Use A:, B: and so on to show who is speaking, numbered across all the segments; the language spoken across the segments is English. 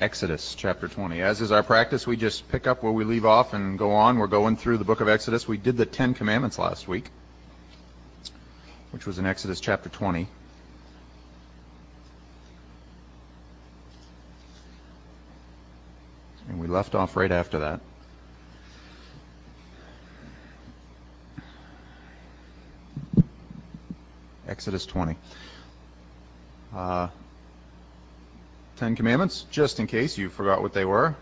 A: Exodus chapter 20. As is our practice, we just pick up where we leave off and go on. We're going through the book of Exodus. We did the Ten Commandments last week, which was in Exodus chapter 20. And we left off right after that. Exodus 20. Ten Commandments, just in case you forgot what they were.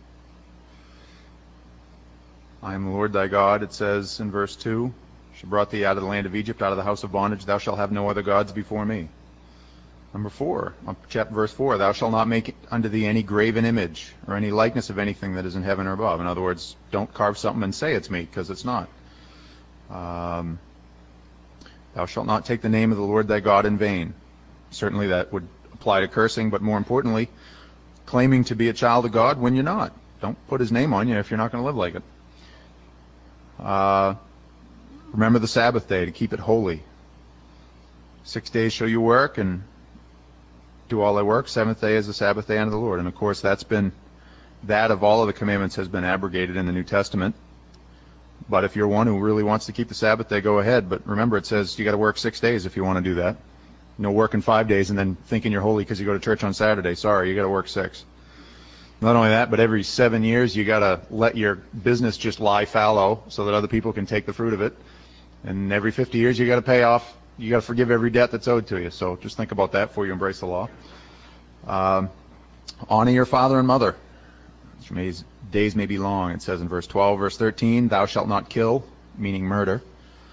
A: I am the Lord thy God, it says in verse 2. She brought thee out of the land of Egypt, out of the house of bondage. Thou shalt have no other gods before me. Number 4, verse 4, thou shalt not make unto thee any graven image or any likeness of anything that is in heaven or above. In other words, don't carve something and say it's me, because it's not. Thou shalt not take the name of the Lord thy God in vain. Certainly that would apply to cursing, but more importantly, claiming to be a child of God when you're not. Don't put his name on you if you're not going to live like it. Remember the Sabbath day to keep it holy. 6 days shall you work and do all thy work. 7th day is the Sabbath day unto the Lord. And of course, that of all of the commandments has been abrogated in the New Testament. But if you're one who really wants to keep the Sabbath day, go ahead. But remember, it says you got to work 6 days if you want to do that. No working 5 days and then thinking you're holy because you go to church on Saturday. Sorry, you got to work 6. Not only that, but every 7 years you got to let your business just lie fallow so that other people can take the fruit of it. And every 50 years you got to pay off. You got to forgive every debt that's owed to you. So just think about that before you embrace the law. Honor your father and mother. Days may be long. It says in verse 12, verse 13, thou shalt not kill, meaning murder.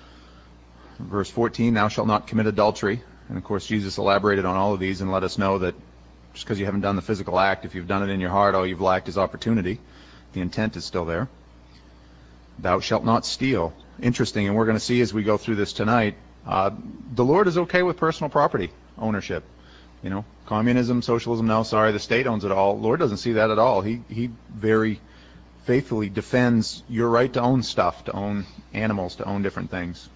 A: Verse 14, thou shalt not commit adultery. And of course, Jesus elaborated on all of these and let us know that just because you haven't done the physical act, if you've done it in your heart, all you've lacked is opportunity. The intent is still there. Thou shalt not steal. Interesting, and we're going to see as we go through this tonight, the Lord is okay with personal property ownership. You know, communism, socialism, no, sorry, the state owns it all. The Lord doesn't see that at all. He very faithfully defends your right to own stuff, to own animals, to own different things.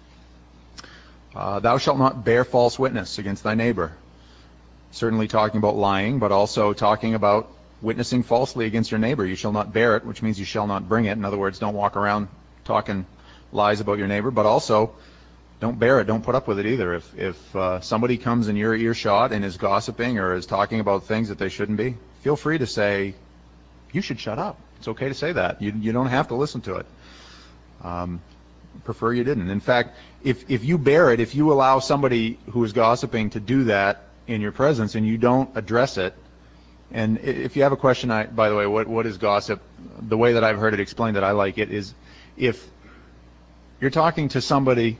A: Thou shalt not bear false witness against thy neighbor. Certainly talking about lying, but also talking about witnessing falsely against your neighbor. You shall not bear it, which means you shall not bring it. In other words, don't walk around talking lies about your neighbor, but also don't bear it. Don't put up with it either. If somebody comes in your earshot and is gossiping or is talking about things that they shouldn't be, feel free to say, you should shut up. It's okay to say that. You don't have to listen to it. Prefer you didn't. In fact, if you bear it, if you allow somebody who is gossiping to do that in your presence and you don't address it, and if you have a question, by the way, what is gossip? The way that I've heard it explained that I like it is if you're talking to somebody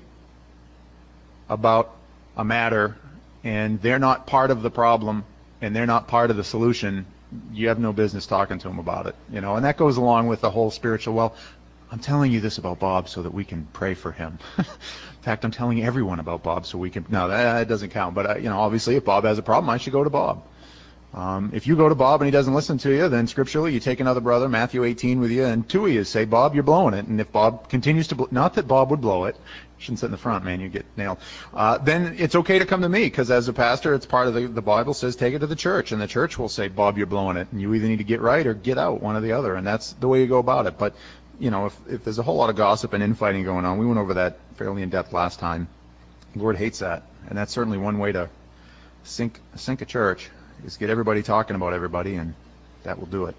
A: about a matter and they're not part of the problem and they're not part of the solution, you have no business talking to them about it. You know, and that goes along with the whole spiritual, well, I'm telling you this about Bob so that we can pray for him. In fact, I'm telling everyone about Bob so we can... No, that doesn't count. But, obviously, if Bob has a problem, I should go to Bob. If you go to Bob and he doesn't listen to you, then scripturally you take another brother, Matthew 18, with you, and two of you say, Bob, you're blowing it. And if Bob continues to... Not that Bob would blow it. You shouldn't sit in the front, man. You get nailed. Then it's okay to come to me, because as a pastor, it's part of the Bible says take it to the church. And the church will say, Bob, you're blowing it. And you either need to get right or get out, one or the other. And that's the way you go about it. But... if there's a whole lot of gossip and infighting going on, we went over that fairly in depth last time. The Lord hates that, and that's certainly one way to sink a church, is get everybody talking about everybody, and that will do it.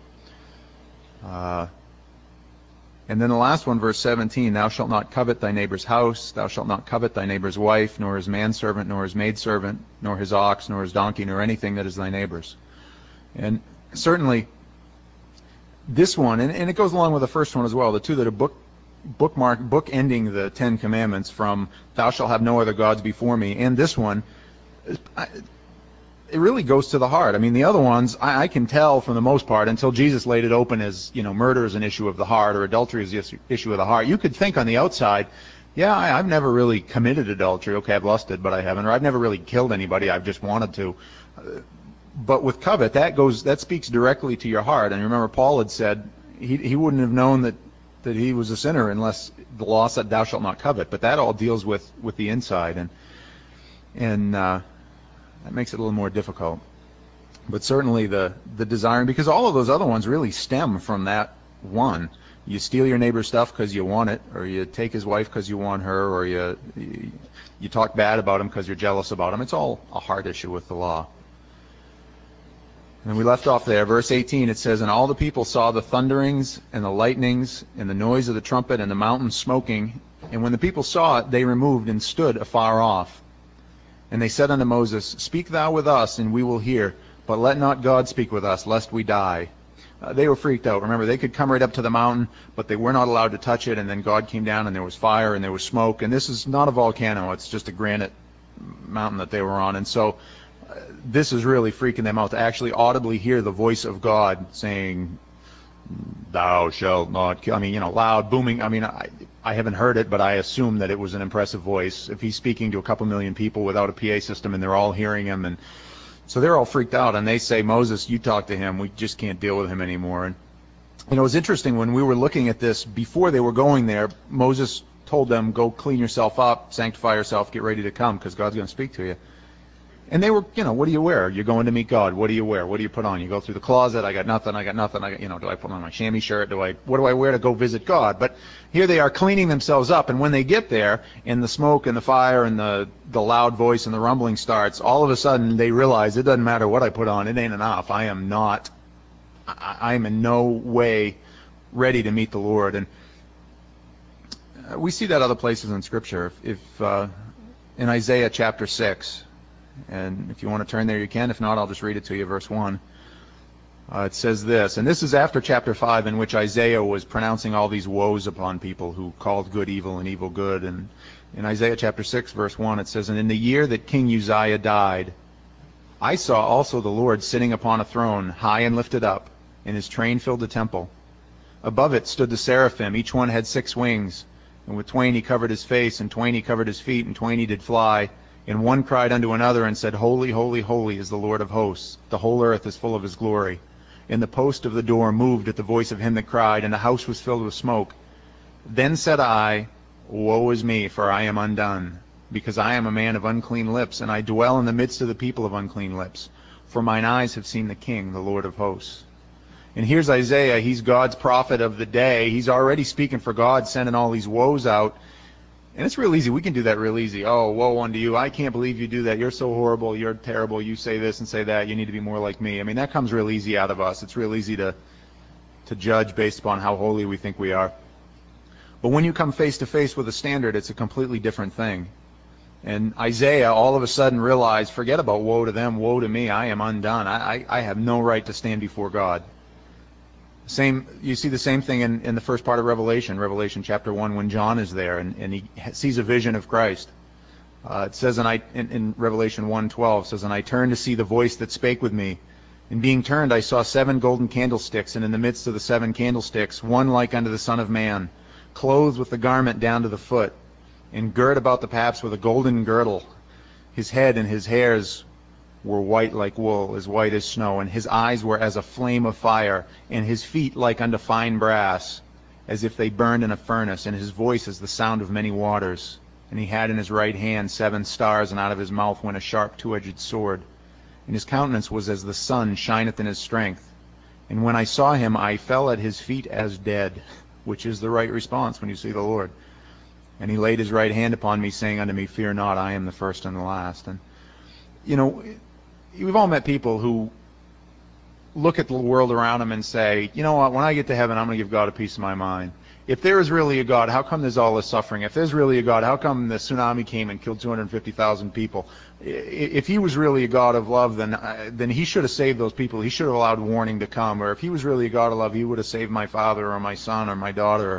A: And then the last one, verse 17, thou shalt not covet thy neighbor's house, thou shalt not covet thy neighbor's wife, nor his manservant, nor his maidservant, nor his ox, nor his donkey, nor anything that is thy neighbor's. And certainly, this one, and it goes along with the first one as well, the two that are bookending the Ten Commandments from thou shalt have no other gods before me, and this one, it really goes to the heart. I mean, the other ones, I can tell for the most part, until Jesus laid it open as, murder is an issue of the heart, or adultery is the issue of the heart. You could think on the outside, yeah, I've never really committed adultery. Okay, I've lusted, but I haven't. Or I've never really killed anybody. I've just wanted to. But with covet, that speaks directly to your heart. And remember, Paul had said he wouldn't have known that he was a sinner unless the law said, "Thou shalt not covet." But that all deals with the inside, and that makes it a little more difficult. But certainly the desiring, because all of those other ones really stem from that one. You steal your neighbor's stuff because you want it, or you take his wife because you want her, or you talk bad about him because you're jealous about him. It's all a heart issue with the law. And we left off there. Verse 18, it says, "And all the people saw the thunderings and the lightnings and the noise of the trumpet and the mountain smoking. And when the people saw it, they removed and stood afar off. And they said unto Moses, Speak thou with us, and we will hear. But let not God speak with us, lest we die." They were freaked out. Remember, they could come right up to the mountain, but they were not allowed to touch it. And then God came down, and there was fire, and there was smoke. And this is not a volcano. It's just a granite mountain that they were on. And so this is really freaking them out to actually audibly hear the voice of God saying, "Thou shalt not kill." I mean, loud, booming. I mean, I haven't heard it, but I assume that it was an impressive voice. If he's speaking to a couple million people without a PA system and they're all hearing him, and so they're all freaked out, and they say, "Moses, you talk to him. We just can't deal with him anymore." And it was interesting when we were looking at this before they were going there. Moses told them, "Go clean yourself up, sanctify yourself, get ready to come, because God's going to speak to you." And they were, what do you wear? You're going to meet God. What do you wear? What do you put on? You go through the closet. I got nothing. Do I put on my chamois shirt? What do I wear to go visit God? But here they are cleaning themselves up. And when they get there, and the smoke and the fire and the loud voice and the rumbling starts, all of a sudden they realize it doesn't matter what I put on. It ain't enough. I am in no way ready to meet the Lord. And we see that other places in Scripture. If in Isaiah chapter 6, and if you want to turn there, you can. If not, I'll just read it to you, verse 1. It says this, and this is after chapter 5, in which Isaiah was pronouncing all these woes upon people who called good evil and evil good. And in Isaiah chapter 6, verse 1, it says, "And in the year that King Uzziah died, I saw also the Lord sitting upon a throne, high and lifted up, and his train filled the temple. Above it stood the seraphim. Each one had 6 wings. And with twain he covered his face, and twain he covered his feet, and twain he did fly. And one cried unto another and said, Holy, holy, holy is the Lord of hosts. The whole earth is full of his glory. And the post of the door moved at the voice of him that cried, and the house was filled with smoke. Then said I, Woe is me, for I am undone, because I am a man of unclean lips, and I dwell in the midst of the people of unclean lips. For mine eyes have seen the King, the Lord of hosts." And here's Isaiah. He's God's prophet of the day. He's already speaking for God, sending all these woes out. And it's real easy. We can do that real easy. "Oh, woe unto you. I can't believe you do that. You're so horrible. You're terrible. You say this and say that. You need to be more like me." I mean, that comes real easy out of us. It's real easy to judge based upon how holy we think we are. But when you come face to face with a standard, it's a completely different thing. And Isaiah all of a sudden realized, forget about woe to them, woe to me. I am undone. I have no right to stand before God. You see the same thing in the first part of Revelation chapter 1, when John is there and he sees a vision of Christ. It says in Revelation 1:12, it says, "And I turned to see the voice that spake with me. And being turned, I saw 7 golden candlesticks, and in the midst of the 7 candlesticks, one like unto the Son of Man, clothed with the garment down to the foot, and girt about the paps with a golden girdle. His head and his hairs were white like wool, as white as snow, and his eyes were as a flame of fire, and his feet like unto fine brass, as if they burned in a furnace, and his voice as the sound of many waters. And he had in his right hand 7 stars, and out of his mouth went a sharp 2-edged sword. And his countenance was as the sun shineth in his strength. And when I saw him, I fell at his feet as dead," which is the right response when you see the Lord. "And he laid his right hand upon me, saying unto me, Fear not, I am the first and the last." And we've all met people who look at the world around them and say, "You know what, when I get to heaven, I'm going to give God a piece of my mind. If there is really a God, how come there's all this suffering? If there's really a God, how come the tsunami came and killed 250,000 people? If he was really a God of love, then he should have saved those people. He should have allowed warning to come. Or if he was really a God of love, he would have saved my father or my son or my daughter."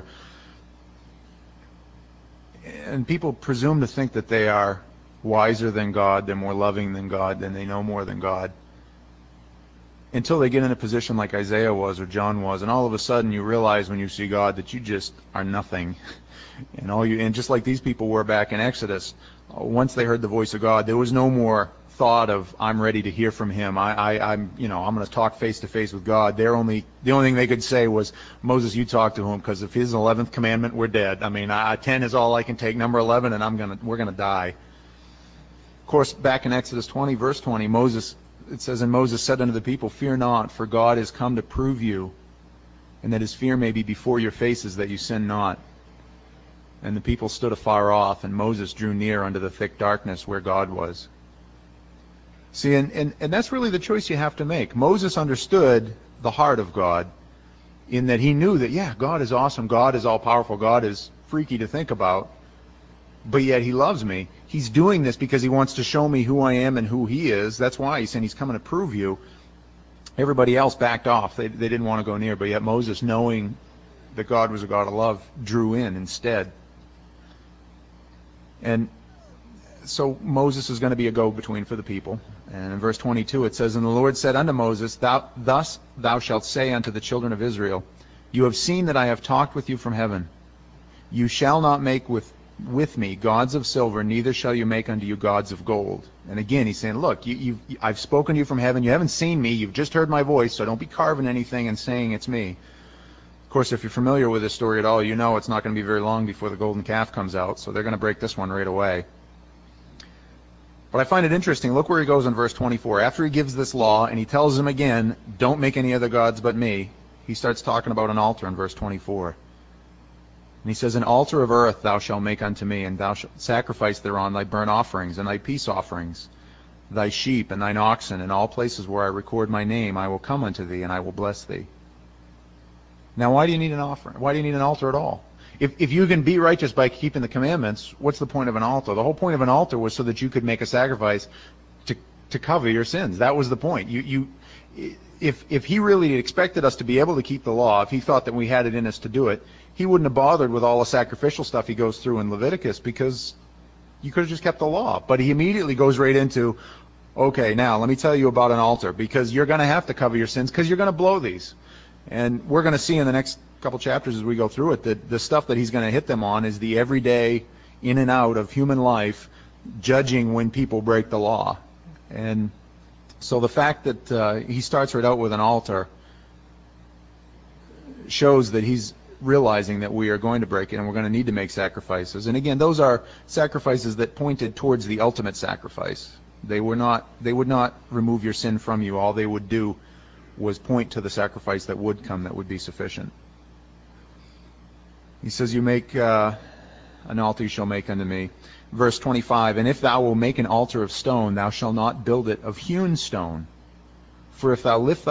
A: And people presume to think that they are wiser than God, they're more loving than God, then they know more than God, until they get in a position like Isaiah was or John was, and all of a sudden you realize when you see God that you just are nothing. And just like these people were back in Exodus, once they heard the voice of God, there was no more thought of, I'm ready to hear from him. I'm going to talk face to face with God. The only thing they could say was, Moses, you talk to him, because if his 11th commandment, we're dead. I mean, 10 is all I can take. Number 11, and we're going to die. Of course, back in Exodus 20, verse 20, Moses it says, and Moses said unto the people, fear not, for God is come to prove you, and that his fear may be before your faces, that you sin not. And the people stood afar off, and Moses drew near unto the thick darkness where God was. See, and that's really the choice you have to make. Moses understood the heart of God, in that he knew that, yeah, God is awesome, God is all-powerful, God is freaky to think about, but yet he loves me. He's doing this because he wants to show me who I am and who he is. That's why he's saying he's coming to prove you. Everybody else backed off. They didn't want to go near, but yet Moses, knowing that God was a God of love, drew in instead. And so Moses is going to be a go-between for the people. And in verse 22 it says, and the Lord said unto Moses, thus thou shalt say unto the children of Israel, you have seen that I have talked with you from heaven. You shall not make with me gods of silver, neither shall you make unto you gods of gold. And again, he's saying, look, I've spoken to you from heaven. You haven't seen me. You've just heard my voice, so don't be carving anything and saying it's me. Of course, if you're familiar with this story at all, you know it's not going to be very long before the golden calf comes out, so they're going to break this one right away. But I find it interesting. Look where he goes in verse 24. After he gives this law, and he tells them again, don't make any other gods but me, he starts talking about an altar in verse 24. And he says, an altar of earth thou shalt make unto me, and thou shalt sacrifice thereon thy burnt offerings and thy peace offerings, thy sheep and thine oxen, in all places where I record my name I will come unto thee, and I will bless thee. Now why do you need an offering? Why do you need an altar at all? If you can be righteous by keeping the commandments, what's the point of an altar? The whole point of an altar was so that you could make a sacrifice to cover your sins. That was the point. If he really expected us to be able to keep the law, if he thought that we had it in us to do it, he wouldn't have bothered with all the sacrificial stuff he goes through in Leviticus, because you could have just kept the law. But he immediately goes right into, okay, now let me tell you about an altar, because you're going to have to cover your sins, because you're going to blow these. And we're going to see in the next couple chapters as we go through it that the stuff that he's going to hit them on is the everyday in and out of human life, judging when people break the law. And so the fact that he starts right out with an altar shows that he's realizing that we are going to break it and we're going to need to make sacrifices. And again, those are sacrifices that pointed towards the ultimate sacrifice. They would not remove your sin from you. All they would do was point to the sacrifice that would come, that would be sufficient. He says, you make an altar you shall make unto me. Verse 25, and if thou wilt make an altar of stone, thou shalt not build it of hewn stone. For if thou lift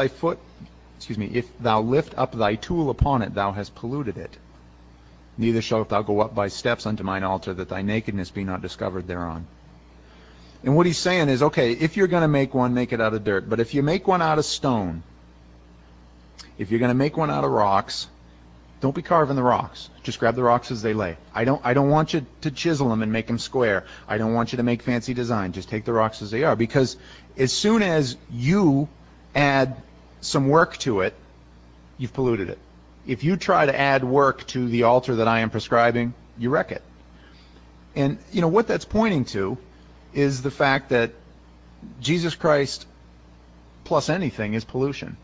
A: up thy tool upon it, thou hast polluted it. Neither shalt thou go up by steps unto mine altar, that thy nakedness be not discovered thereon. And what he's saying is, okay, if you're going to make one, make it out of dirt. But if you make one out of stone, if you're going to make one out of rocks, don't be carving the rocks. Just grab the rocks as they lay. I don't want you to chisel them and make them square. I don't want you to make fancy design. Just take the rocks as they are. Because as soon as you add some work to it, you've polluted it. If you try to add work to the altar that I am prescribing, you wreck it. And you know what that's pointing to is the fact that Jesus Christ plus anything is pollution.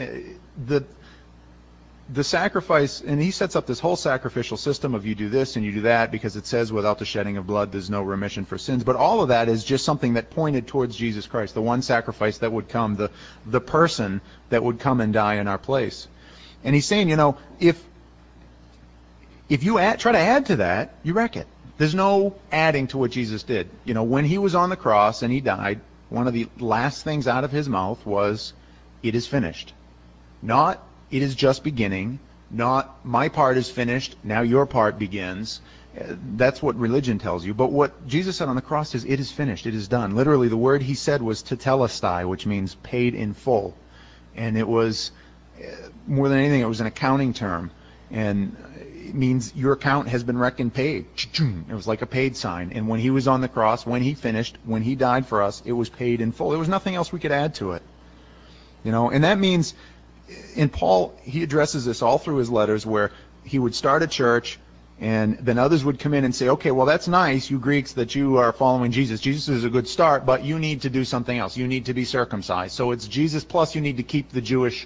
A: The sacrifice, and he sets up this whole sacrificial system of you do this and you do that, because it says without the shedding of blood there's no remission for sins. But all of that is just something that pointed towards Jesus Christ, the one sacrifice that would come, the person that would come and die in our place. And he's saying, if you try to add to that, you wreck it. There's no adding to what Jesus did. When he was on the cross and he died, one of the last things out of his mouth was, it is finished. Not, it is just beginning. Not, my part is finished, now your part begins. That's what religion tells you. But what Jesus said on the cross is, it is finished, it is done. Literally, the word he said was tetelestai, which means paid in full. And it was, more than anything, it was an accounting term. And it means your account has been reckoned paid. It was like a paid sign. And when he was on the cross, when he finished, when he died for us, it was paid in full. There was nothing else we could add to it. And that means, in Paul, he addresses this all through his letters, where he would start a church and then others would come in and say, okay, well, that's nice, you Greeks, that you are following Jesus. Jesus is a good start, but you need to do something else. You need to be circumcised. So it's Jesus plus you need to keep the Jewish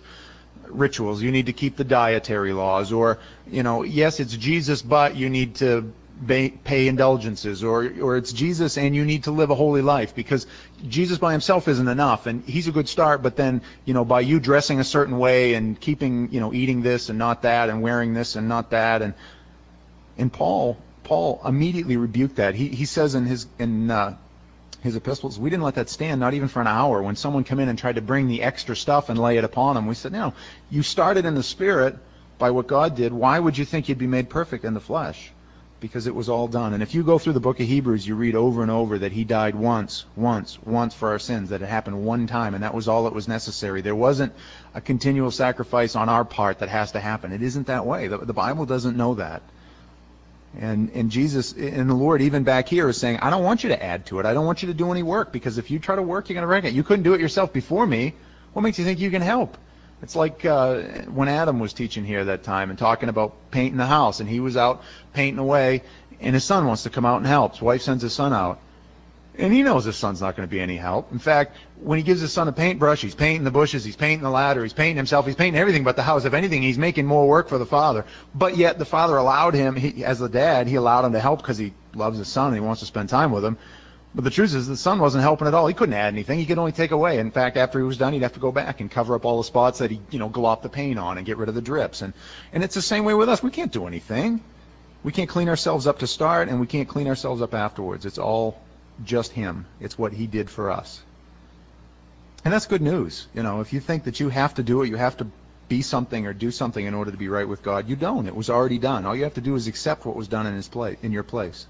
A: rituals. You need to keep the dietary laws. Or, yes, it's Jesus, but you need to pay indulgences, or it's Jesus and you need to live a holy life, because Jesus by himself isn't enough, and he's a good start, but then, by you dressing a certain way and keeping, eating this and not that and wearing this and not that, and Paul immediately rebuked that. He says in his epistles, we didn't let that stand, not even for an hour. When someone came in and tried to bring the extra stuff and lay it upon him, we said, no, you started in the Spirit by what God did. Why would you think you'd be made perfect in the flesh? Because it was all done. And if you go through the book of Hebrews, you read over and over that he died once for our sins, that it happened one time, and that was all that was necessary. There wasn't a continual sacrifice on our part that has to happen. It isn't that way. The Bible doesn't know that. And Jesus and the Lord, even back here, is saying, I don't want you to add to it. I don't want you to do any work, because if you try to work, you're going to wreck it. You couldn't do it yourself before me. What makes you think you can help? It's like when Adam was teaching here that time and talking about painting the house, and he was out painting away, and his son wants to come out and help. His wife sends his son out, and he knows his son's not going to be any help. In fact, when he gives his son a paintbrush, he's painting the bushes, he's painting the ladder, he's painting himself, he's painting everything but the house. If anything, he's making more work for the father. But yet the father allowed him, as the dad, he allowed him to help because he loves his son and he wants to spend time with him. But the truth is, the son wasn't helping at all. He couldn't add anything. He could only take away. In fact, after he was done, he'd have to go back and cover up all the spots that he, glop the paint on and get rid of the drips. And it's the same way with us. We can't do anything. We can't clean ourselves up to start, and we can't clean ourselves up afterwards. It's all just him. It's what he did for us. And that's good news. If you think that you have to do it, you have to be something or do something in order to be right with God, you don't. It was already done. All you have to do is accept what was done in your place.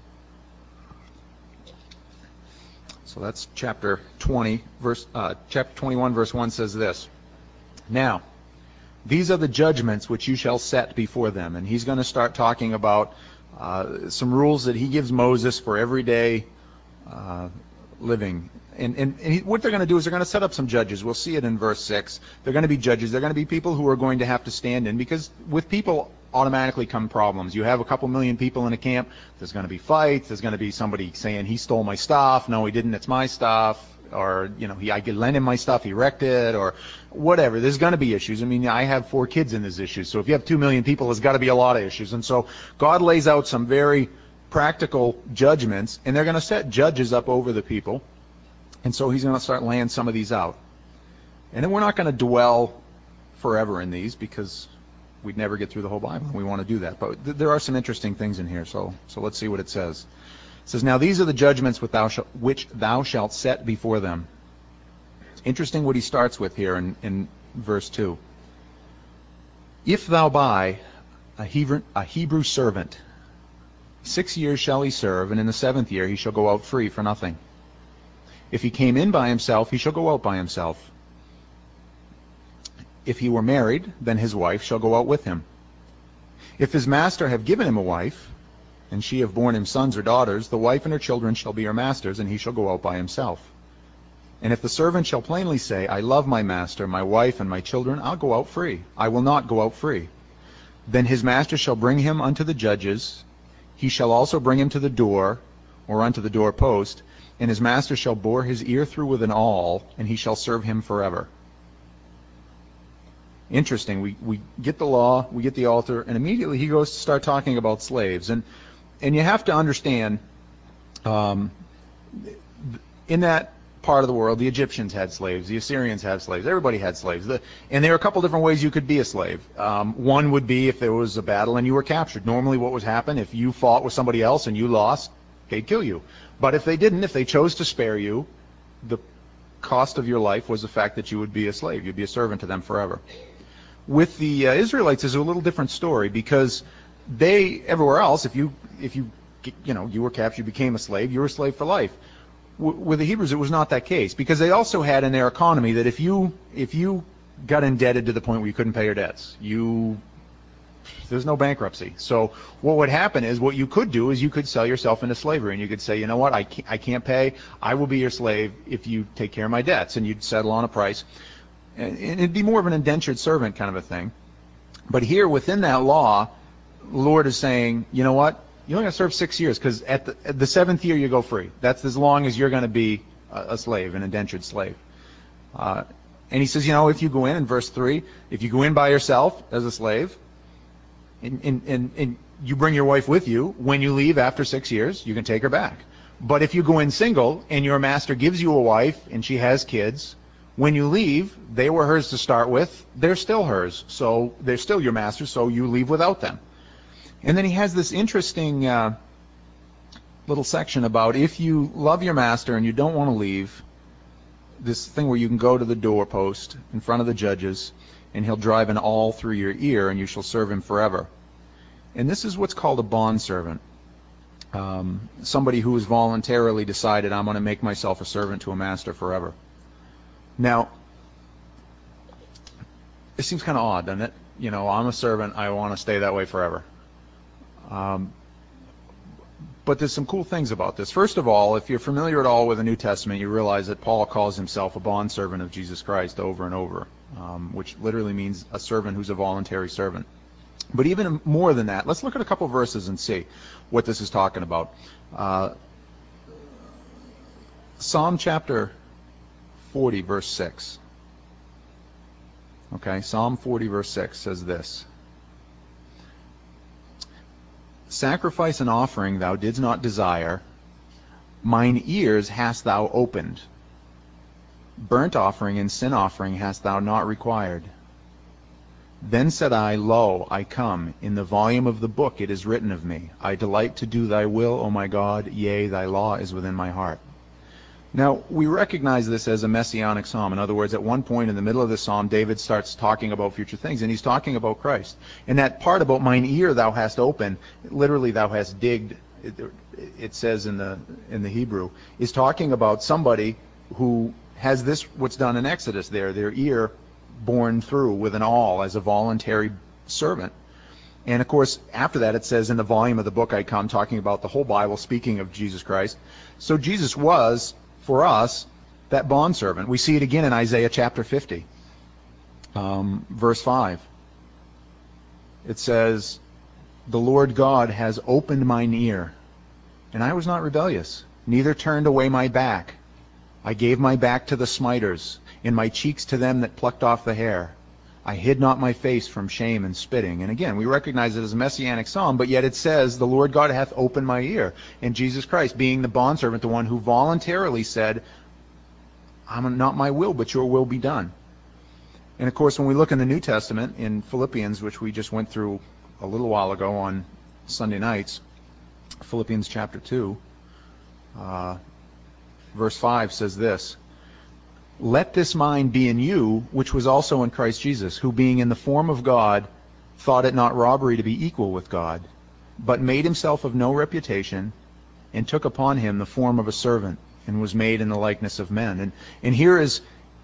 A: So that's chapter 20, chapter 21, verse 1 says this. Now, these are the judgments which you shall set before them. And he's going to start talking about some rules that he gives Moses for everyday living. And what they're going to do is they're going to set up some judges. We'll see it in verse 6. They're going to be judges. They're going to be people who are going to have to stand in, because with people automatically come problems. You have a couple million people in a camp, there's going to be fights, there's going to be somebody saying, he stole my stuff, no he didn't, it's my stuff, or, I could lend him my stuff, he wrecked it, or whatever. There's going to be issues. I have 4 kids in these issues, so if you have 2 million people, there's got to be a lot of issues. And so God lays out some very practical judgments, and they're going to set judges up over the people. And so he's going to start laying some of these out. And then we're not going to dwell forever in these, because we'd never get through the whole Bible. We want to do that. But there are some interesting things in here, so let's see what it says. It says, now these are the judgments which thou shalt set before them. Interesting what he starts with here in verse 2. If thou buy a Hebrew servant, 6 years shall he serve, and in the 7th year he shall go out free for nothing. If he came in by himself, he shall go out by himself. If he were married, then his wife shall go out with him. If his master have given him a wife, and she have borne him sons or daughters, the wife and her children shall be her master's, and he shall go out by himself. And if the servant shall plainly say, I love my master, my wife, and my children, I'll go out free. I will not go out free. Then his master shall bring him unto the judges. He shall also bring him to the door, or unto the doorpost, and his master shall bore his ear through with an awl, and he shall serve him forever. Interesting. We get the law, we get the altar, and immediately he goes to start talking about slaves. And you have to understand, in that part of the world, the Egyptians had slaves, the Assyrians had slaves, everybody had slaves. And there are a couple different ways you could be a slave. One would be if there was a battle and you were captured. Normally what would happen, if you fought with somebody else and you lost, they'd kill you. But if they didn't, if they chose to spare you, the cost of your life was the fact that you would be a slave. You'd be a servant to them forever. With the Israelites, it's a little different story, because everywhere else, if you were captured, you became a slave, you were a slave for life. With the Hebrews, it was not that case, because they also had in their economy that if you got indebted to the point where you couldn't pay your debts, there's no bankruptcy. So what would happen is, what you could do is you could sell yourself into slavery, and you could say, you know what, I can't pay, I will be your slave if you take care of my debts, and you'd settle on a price. And it'd be more of an indentured servant kind of a thing. But here within that law, the Lord is saying, you know what, you're only going to serve 6 years, because at the 7th year you go free. That's as long as you're going to be a slave, an indentured slave. And he says, if you go in verse 3, if you go in by yourself as a slave, And you bring your wife with you. When you leave after 6 years, you can take her back. But if you go in single and your master gives you a wife and she has kids, when you leave, they were hers to start with. They're still hers. So they're still your master, so you leave without them. And then he has this interesting little section about if you love your master and you don't want to leave, this thing where you can go to the doorpost in front of the judges, and he'll drive an awl through your ear, and you shall serve him forever. And this is what's called a bondservant. Somebody who has voluntarily decided, I'm going to make myself a servant to a master forever. Now, it seems kind of odd, doesn't it? You know, I'm a servant, I want to stay that way forever. But there's some cool things about this. First of all, if you're familiar at all with the New Testament, you realize that Paul calls himself a bondservant of Jesus Christ over and over, which literally means a servant who's a voluntary servant. But even more than that, let's look at a couple verses and see what this is talking about. Psalm chapter 40, verse 6. Okay, Psalm 40, verse 6 says this. Sacrifice and offering thou didst not desire, mine ears hast thou opened. Burnt offering and sin offering hast thou not required. Then said I, Lo, I come. In the volume of the book it is written of me. I delight to do thy will, O my God. Yea, thy law is within my heart. Now, we recognize this as a messianic psalm. In other words, at one point in the middle of the psalm, David starts talking about future things, and he's talking about Christ. And that part about mine ear thou hast opened, literally thou hast digged, it says in the Hebrew, is talking about somebody who has this, what's done in Exodus there, their ear borne through with an awl as a voluntary servant. And of course, after that it says in the volume of the book I come, talking about the whole Bible, speaking of Jesus Christ. So Jesus was, for us, that bondservant. We see it again in Isaiah chapter 50, verse 5. It says, The Lord God has opened mine ear, and I was not rebellious, neither turned away my back. I gave my back to the smiters, and my cheeks to them that plucked off the hair. I hid not my face from shame and spitting. And again, we recognize it as a messianic psalm, but yet it says, the Lord God hath opened my ear. And Jesus Christ, being the bondservant, the one who voluntarily said, I'm not my will, but your will be done. And of course, when we look in the New Testament, in Philippians, which we just went through a little while ago on Sunday nights, Philippians chapter 2, verse 5 says this, Let this mind be in you, which was also in Christ Jesus, who being in the form of God, thought it not robbery to be equal with God, but made himself of no reputation, and took upon him the form of a servant, and was made in the likeness of men. And here is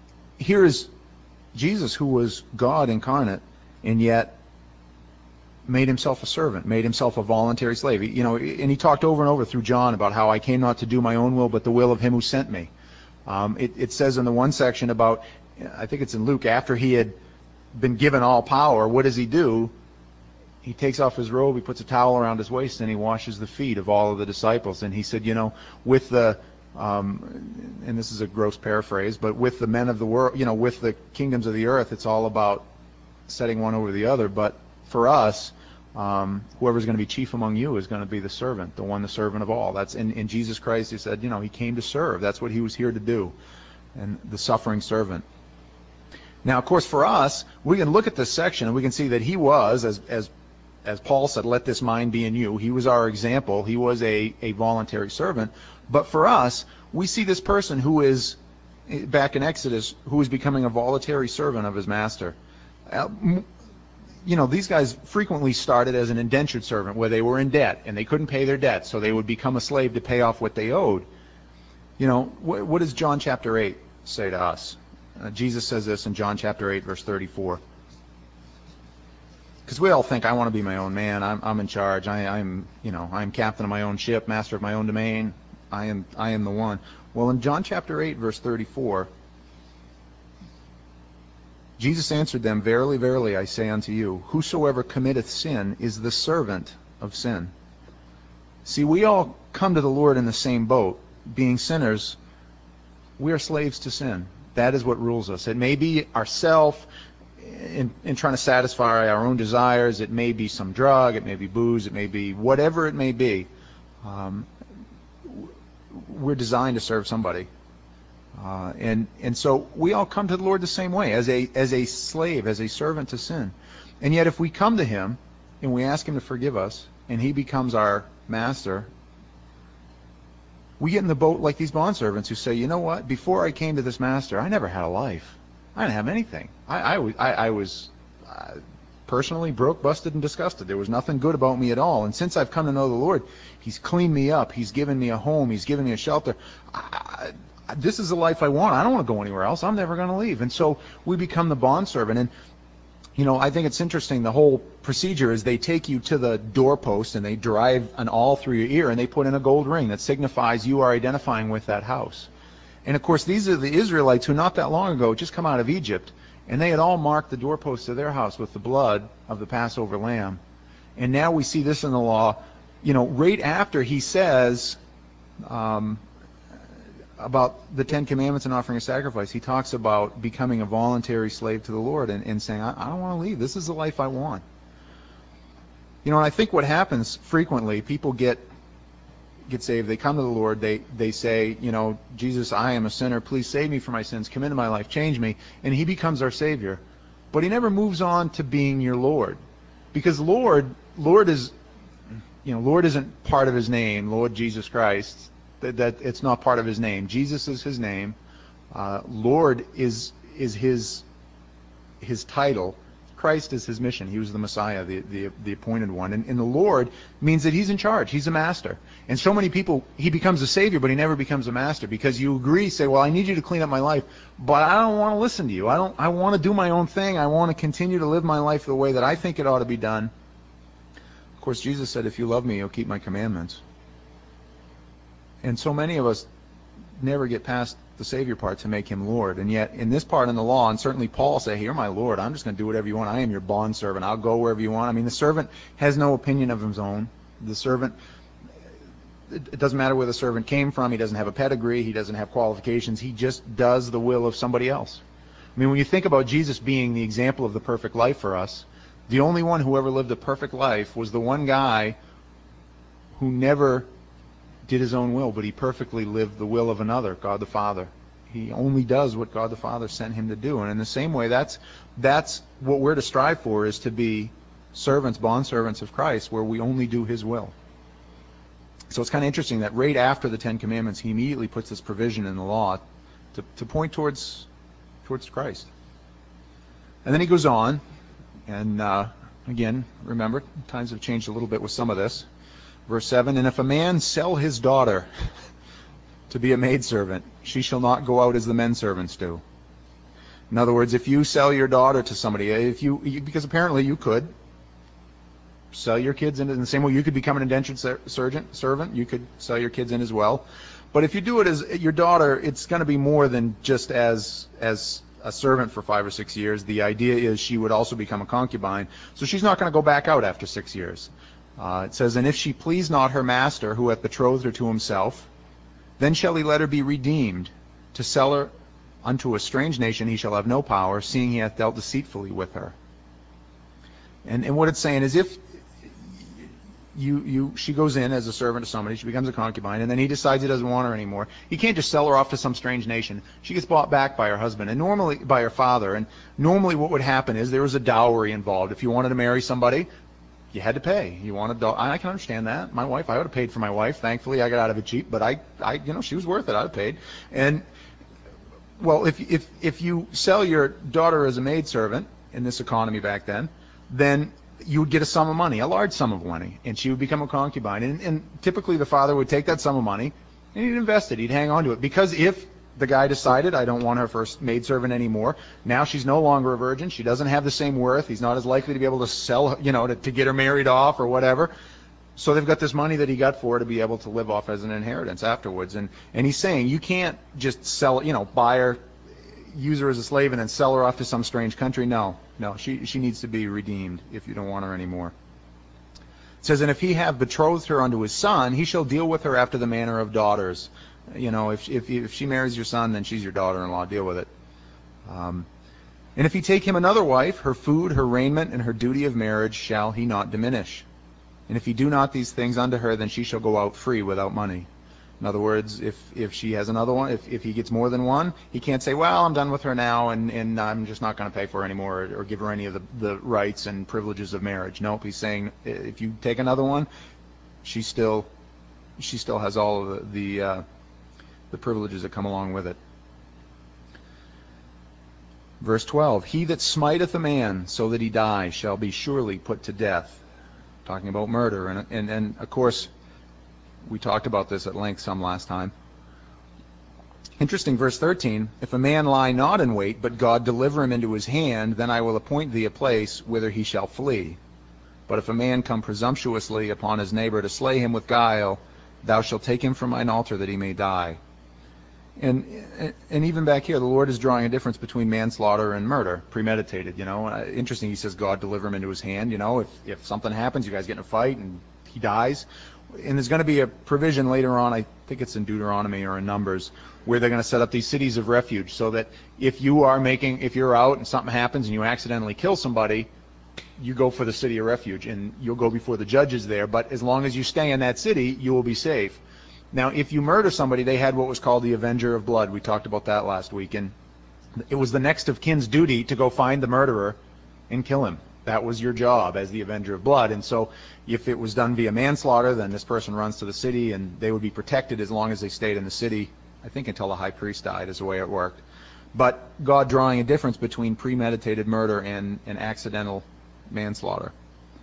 A: Jesus, who was God incarnate, and yet made himself a servant, made himself a voluntary slave. You know, and he talked over and over through John about how I came not to do my own will, but the will of him who sent me. It says in the one section about, I think it's in Luke, after he had been given all power, what does he do? He takes off his robe, he puts a towel around his waist, and he washes the feet of all of the disciples. And he said, you know, with the, and this is a gross paraphrase, but with the men of the world, you know, with the kingdoms of the earth, it's all about setting one over the other. But for us, whoever's going to be chief among you is going to be the servant, the servant of all. That's in Jesus Christ. He said, you know, he came to serve. That's what he was here to do, and the suffering servant. Now, of course, for us, we can look at this section and we can see that he was, as Paul said, let this mind be in you. He was our example. He was a voluntary servant. But for us, we see this person who is, back in Exodus, who is becoming a voluntary servant of his master. You know, these guys frequently started as an indentured servant where they were in debt and they couldn't pay their debt, so they would become a slave to pay off what they owed. You know, what does John chapter 8 say to us? Jesus says this in John chapter 8, verse 34. Because we all think, I want to be my own man. I'm in charge. I'm captain of my own ship, master of my own domain. I am the one. Well, in John chapter 8, verse 34, Jesus answered them, Verily, verily, I say unto you, whosoever committeth sin is the servant of sin. See, we all come to the Lord in the same boat. Being sinners, we are slaves to sin. That is what rules us. It may be ourself, in trying to satisfy our own desires. It may be some drug, it may be booze, it may be whatever it may be. We're designed to serve somebody. And so we all come to the Lord the same way, as a slave, as a servant to sin. And yet if we come to Him and we ask Him to forgive us, and He becomes our master, we get in the boat like these bondservants who say, you know what, before I came to this master, I never had a life. I didn't have anything. I was personally broke, busted, and disgusted. There was nothing good about me at all. And since I've come to know the Lord, He's cleaned me up. He's given me a home. He's given me a shelter. This is the life I want. I don't want to go anywhere else. I'm never going to leave. And so we become the bondservant. And, you know, I think it's interesting. The whole procedure is they take you to the doorpost and they drive an awl through your ear and they put in a gold ring that signifies you are identifying with that house. And, of course, these are the Israelites who not that long ago just come out of Egypt, and they had all marked the doorposts of their house with the blood of the Passover lamb. And now we see this in the law, you know, right after He says about the Ten Commandments and offering a sacrifice. He talks about becoming a voluntary slave to the Lord and saying, I don't want to leave. This is the life I want. You know, and I think what happens frequently, people get saved, they come to the Lord, they say, you know, Jesus, I am a sinner, please save me from my sins, come into my life, change me, and He becomes our Savior. But He never moves on to being your Lord. Because Lord is, you know, Lord isn't part of His name, Lord Jesus Christ, that it's not part of His name. Jesus is His name. Lord is His title. Christ is His mission. He was the Messiah, the appointed one. And the Lord means that He's in charge. He's a master. And so many people, He becomes a Savior, but He never becomes a master, because you agree, say, well, I need you to clean up my life, but I don't want to listen to you. I want to do my own thing. I want to continue to live my life the way that I think it ought to be done. Of course, Jesus said, if you love me, you'll keep my commandments. And so many of us never get past the Savior part to make Him Lord. And yet, in this part in the law, and certainly Paul said, you're my Lord. I'm just going to do whatever you want. I am your bondservant. I'll go wherever you want. I mean, the servant has no opinion of his own. The servant, it doesn't matter where the servant came from. He doesn't have a pedigree. He doesn't have qualifications. He just does the will of somebody else. I mean, when you think about Jesus being the example of the perfect life for us, the only one who ever lived a perfect life was the one guy who never did his own will, but he perfectly lived the will of another, God the Father. He only does what God the Father sent him to do. And in the same way, that's what we're to strive for, is to be servants, bondservants of Christ, where we only do His will. So it's kind of interesting that right after the Ten Commandments, He immediately puts this provision in the law to point towards Christ. And then He goes on, and again, remember, times have changed a little bit with some of this. Verse 7, and if a man sell his daughter to be a maidservant, she shall not go out as the men servants do. In other words, if you sell your daughter to somebody, because apparently you could sell your kids in the same way you could become an indentured servant, you could sell your kids in as well. But if you do it as your daughter, it's going to be more than just as a servant for 5 or 6 years. The idea is she would also become a concubine, so she's not going to go back out after 6 years. It says, and if she please not her master, who hath betrothed her to himself, then shall he let her be redeemed. To sell her unto a strange nation he shall have no power, seeing he hath dealt deceitfully with her. And what it's saying is, if she goes in as a servant to somebody, she becomes a concubine, and then he decides he doesn't want her anymore, he can't just sell her off to some strange nation. She gets bought back by her husband, and normally by her father. And normally what would happen is there was a dowry involved. If you wanted to marry somebody, you had to pay. You wanted, I can understand that. My wife, I would have paid for my wife. Thankfully, I got out of it cheap, but I she was worth it. I'd have paid. And well, if you sell your daughter as a maidservant in this economy back then you would get a sum of money, a large sum of money, and she would become a concubine. And typically, the father would take that sum of money and he'd invest it. He'd hang on to it, because if the guy decided, I don't want her first maidservant anymore, now she's no longer a virgin. She doesn't have the same worth. He's not as likely to be able to sell, to get her married off or whatever. So they've got this money that he got for her to be able to live off as an inheritance afterwards. And he's saying you can't just sell, buy her, use her as a slave, and then sell her off to some strange country. No, she needs to be redeemed if you don't want her anymore. It says, and if he have betrothed her unto his son, he shall deal with her after the manner of daughters. If she marries your son, then she's your daughter-in-law. Deal with it. And And if he take him another wife, her food, her raiment, and her duty of marriage shall he not diminish. And if he do not these things unto her, then she shall go out free without money. In other words, if she has another one, if he gets more than one, he can't say, well, I'm done with her now, and I'm just not going to pay for her anymore, or give her any of the rights and privileges of marriage. Nope, he's saying, if you take another one, she still has all of the privileges that come along with it. Verse 12, he that smiteth a man so that he die shall be surely put to death. Talking about murder. And of course, we talked about this at length some last time. Interesting, verse 13, if a man lie not in wait, but God deliver him into his hand, then I will appoint thee a place whither he shall flee. But if a man come presumptuously upon his neighbor to slay him with guile, thou shalt take him from mine altar that he may die. And even back here, the Lord is drawing a difference between manslaughter and murder, premeditated. Interesting. He says, God deliver him into his hand. If something happens, you guys get in a fight and he dies. And there's going to be a provision later on, I think it's in Deuteronomy or in Numbers, where they're going to set up these cities of refuge, so that if you're out and something happens and you accidentally kill somebody, you go for the city of refuge and you'll go before the judges there. But as long as you stay in that city, you will be safe. Now, if you murder somebody, they had what was called the Avenger of Blood. We talked about that last week. And it was the next of kin's duty to go find the murderer and kill him. That was your job as the Avenger of Blood. And so if it was done via manslaughter, then this person runs to the city and they would be protected as long as they stayed in the city, I think until the high priest died is the way it worked. But God drawing a difference between premeditated murder and accidental manslaughter.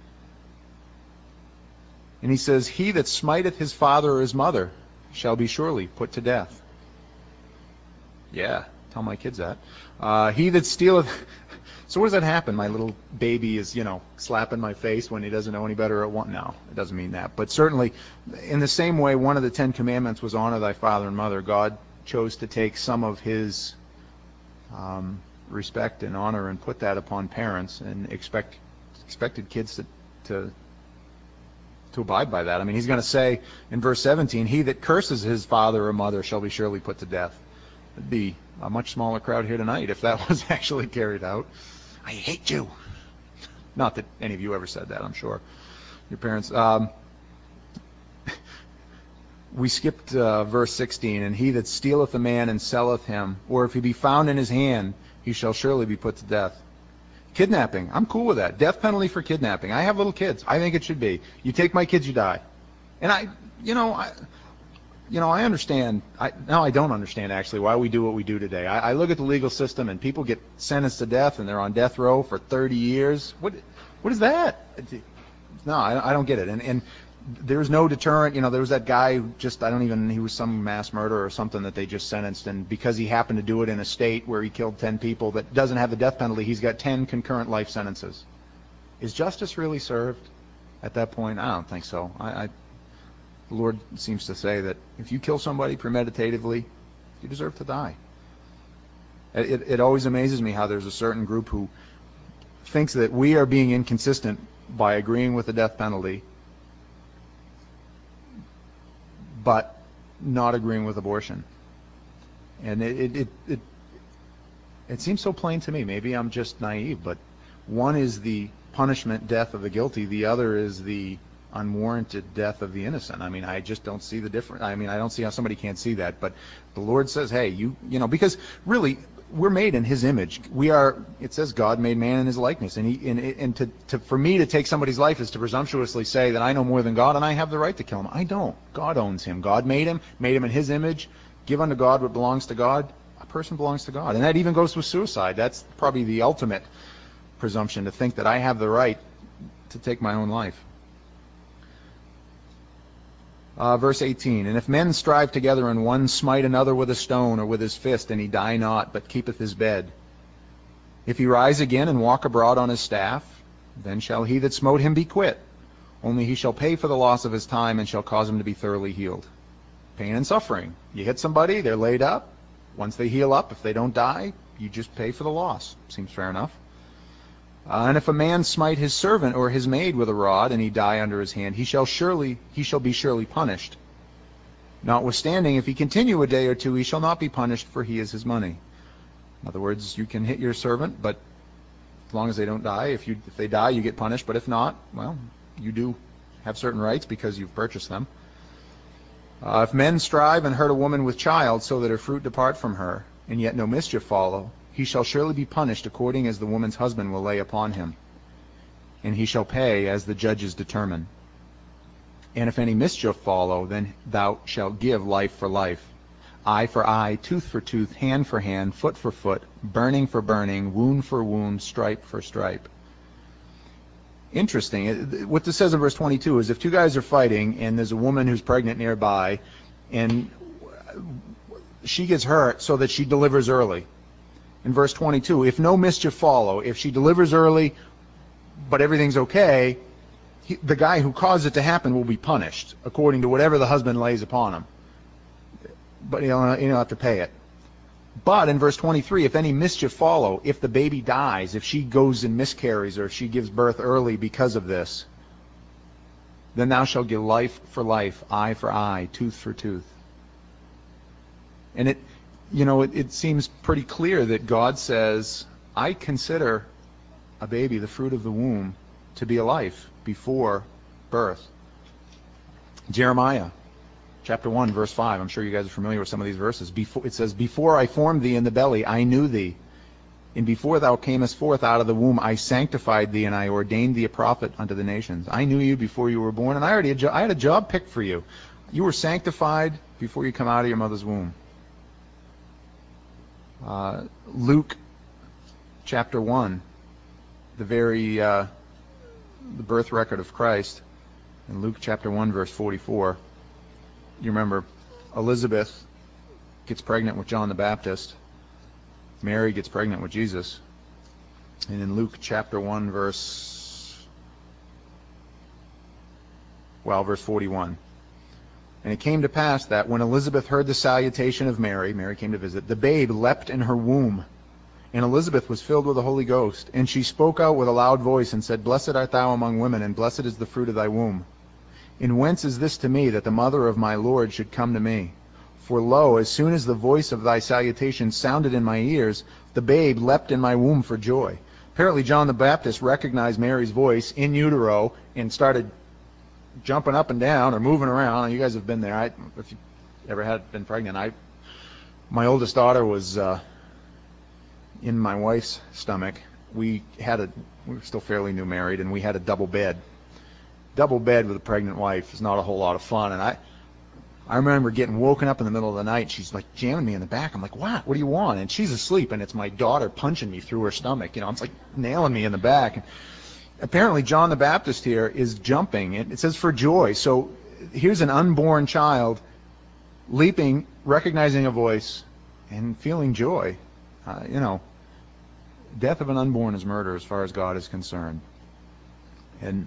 A: And he says, he that smiteth his father or his mother shall be surely put to death. Yeah, tell my kids that. He that stealeth... So what does that happen? My little baby is, slapping my face when he doesn't know any better at one. No, it doesn't mean that. But certainly, in the same way, one of the 10 Commandments was honor thy father and mother. God chose to take some of his respect and honor and put that upon parents, and expected kids to abide by that. I mean, he's going to say in verse 17, he that curses his father or mother shall be surely put to death. It'd be a much smaller crowd here tonight if that was actually carried out. I hate you. Not that any of you ever said that, I'm sure. Your parents. We skipped verse 16, and he that stealeth a man and selleth him, or if he be found in his hand, he shall surely be put to death. Kidnapping, I'm cool with that. Death penalty for kidnapping. I have little kids. I think it should be. You take my kids, you die. And I understand. Now I don't understand actually why we do what we do today. I look at the legal system and people get sentenced to death and they're on death row for 30 years. What is that? No, I don't get it. And there's no deterrent. There was that guy who he was some mass murderer or something that they just sentenced, and because he happened to do it in a state where he killed 10 people that doesn't have the death penalty, he's got 10 concurrent life sentences. Is justice really served at that point? I don't think so. The Lord seems to say that if you kill somebody premeditatively, you deserve to die. It always amazes me how there's a certain group who thinks that we are being inconsistent by agreeing with the death penalty, but not agreeing with abortion. And it seems so plain to me. Maybe I'm just naive, but one is the punishment, death of the guilty. The other is the unwarranted death of the innocent. I mean, I just don't see the difference. I mean, I don't see how somebody can't see that. But the Lord says, hey, because really we're made in His image. It says God made man in His likeness, and for me to take somebody's life is to presumptuously say that I know more than God and I have the right to kill him. I don't. God owns him. God made him in His image. Give unto God what belongs to God. A person belongs to God, and that even goes with suicide. That's probably the ultimate presumption, to think that I have the right to take my own life. Verse 18, and if men strive together and one smite another with a stone or with his fist, and he die not, but keepeth his bed, if he rise again and walk abroad on his staff, then shall he that smote him be quit. Only he shall pay for the loss of his time, and shall cause him to be thoroughly healed. Pain and suffering. You hit somebody, they're laid up. Once they heal up, if they don't die, you just pay for the loss. Seems fair enough. And if a man smite his servant or his maid with a rod, and he die under his hand, he shall be surely punished. Notwithstanding, if he continue a day or two, he shall not be punished, for he is his money. In other words, you can hit your servant, but as long as they don't die, if they die, you get punished. But if not, well, you do have certain rights because you've purchased them. If men strive and hurt a woman with child, so that her fruit depart from her, and yet no mischief follow, he shall surely be punished according as the woman's husband will lay upon him, and he shall pay as the judges determine. And if any mischief follow, then thou shalt give life for life, eye for eye, tooth for tooth, hand for hand, foot for foot, burning for burning, wound for wound, stripe for stripe. Interesting. What this says in verse 22 is if two guys are fighting and there's a woman who's pregnant nearby and she gets hurt so that she delivers early. In verse 22, if no mischief follow, if she delivers early but everything's okay, the guy who caused it to happen will be punished according to whatever the husband lays upon him. But he'll have to pay it. But in verse 23, if any mischief follow, if the baby dies, if she goes and miscarries, or if she gives birth early because of this, then thou shalt give life for life, eye for eye, tooth for tooth. And it seems pretty clear that God says, I consider a baby, the fruit of the womb, to be a life before birth. Jeremiah chapter 1, verse 5. I'm sure you guys are familiar with some of these verses. It says, before I formed thee in the belly, I knew thee. And before thou camest forth out of the womb, I sanctified thee, and I ordained thee a prophet unto the nations. I knew you before you were born, and I had a job picked for you. You were sanctified before you come out of your mother's womb. Luke chapter 1, the birth record of Christ, in Luke chapter 1, verse 44. You remember, Elizabeth gets pregnant with John the Baptist. Mary gets pregnant with Jesus. And in Luke chapter 1, verse 41. And it came to pass that when Elizabeth heard the salutation of Mary came to visit, the babe leapt in her womb. And Elizabeth was filled with the Holy Ghost. And she spoke out with a loud voice and said, Blessed art thou among women, and blessed is the fruit of thy womb. And whence is this to me, that the mother of my Lord should come to me? For lo, as soon as the voice of thy salutation sounded in my ears, the babe leapt in my womb for joy. Apparently John the Baptist recognized Mary's voice in utero and started jumping up and down or moving around. You guys have been there. If you ever been pregnant, my oldest daughter was in my wife's stomach. We were still fairly new married, and we had a double bed. Double bed with a pregnant wife is not a whole lot of fun. And I remember getting woken up in the middle of the night. She's like jamming me in the back. I'm like, what do you want? And she's asleep, and it's my daughter punching me through her stomach. It's like nailing me in the back. And apparently John the Baptist here is jumping. It says for joy. So here's an unborn child leaping, recognizing a voice, and feeling joy. Death of an unborn is murder as far as God is concerned. And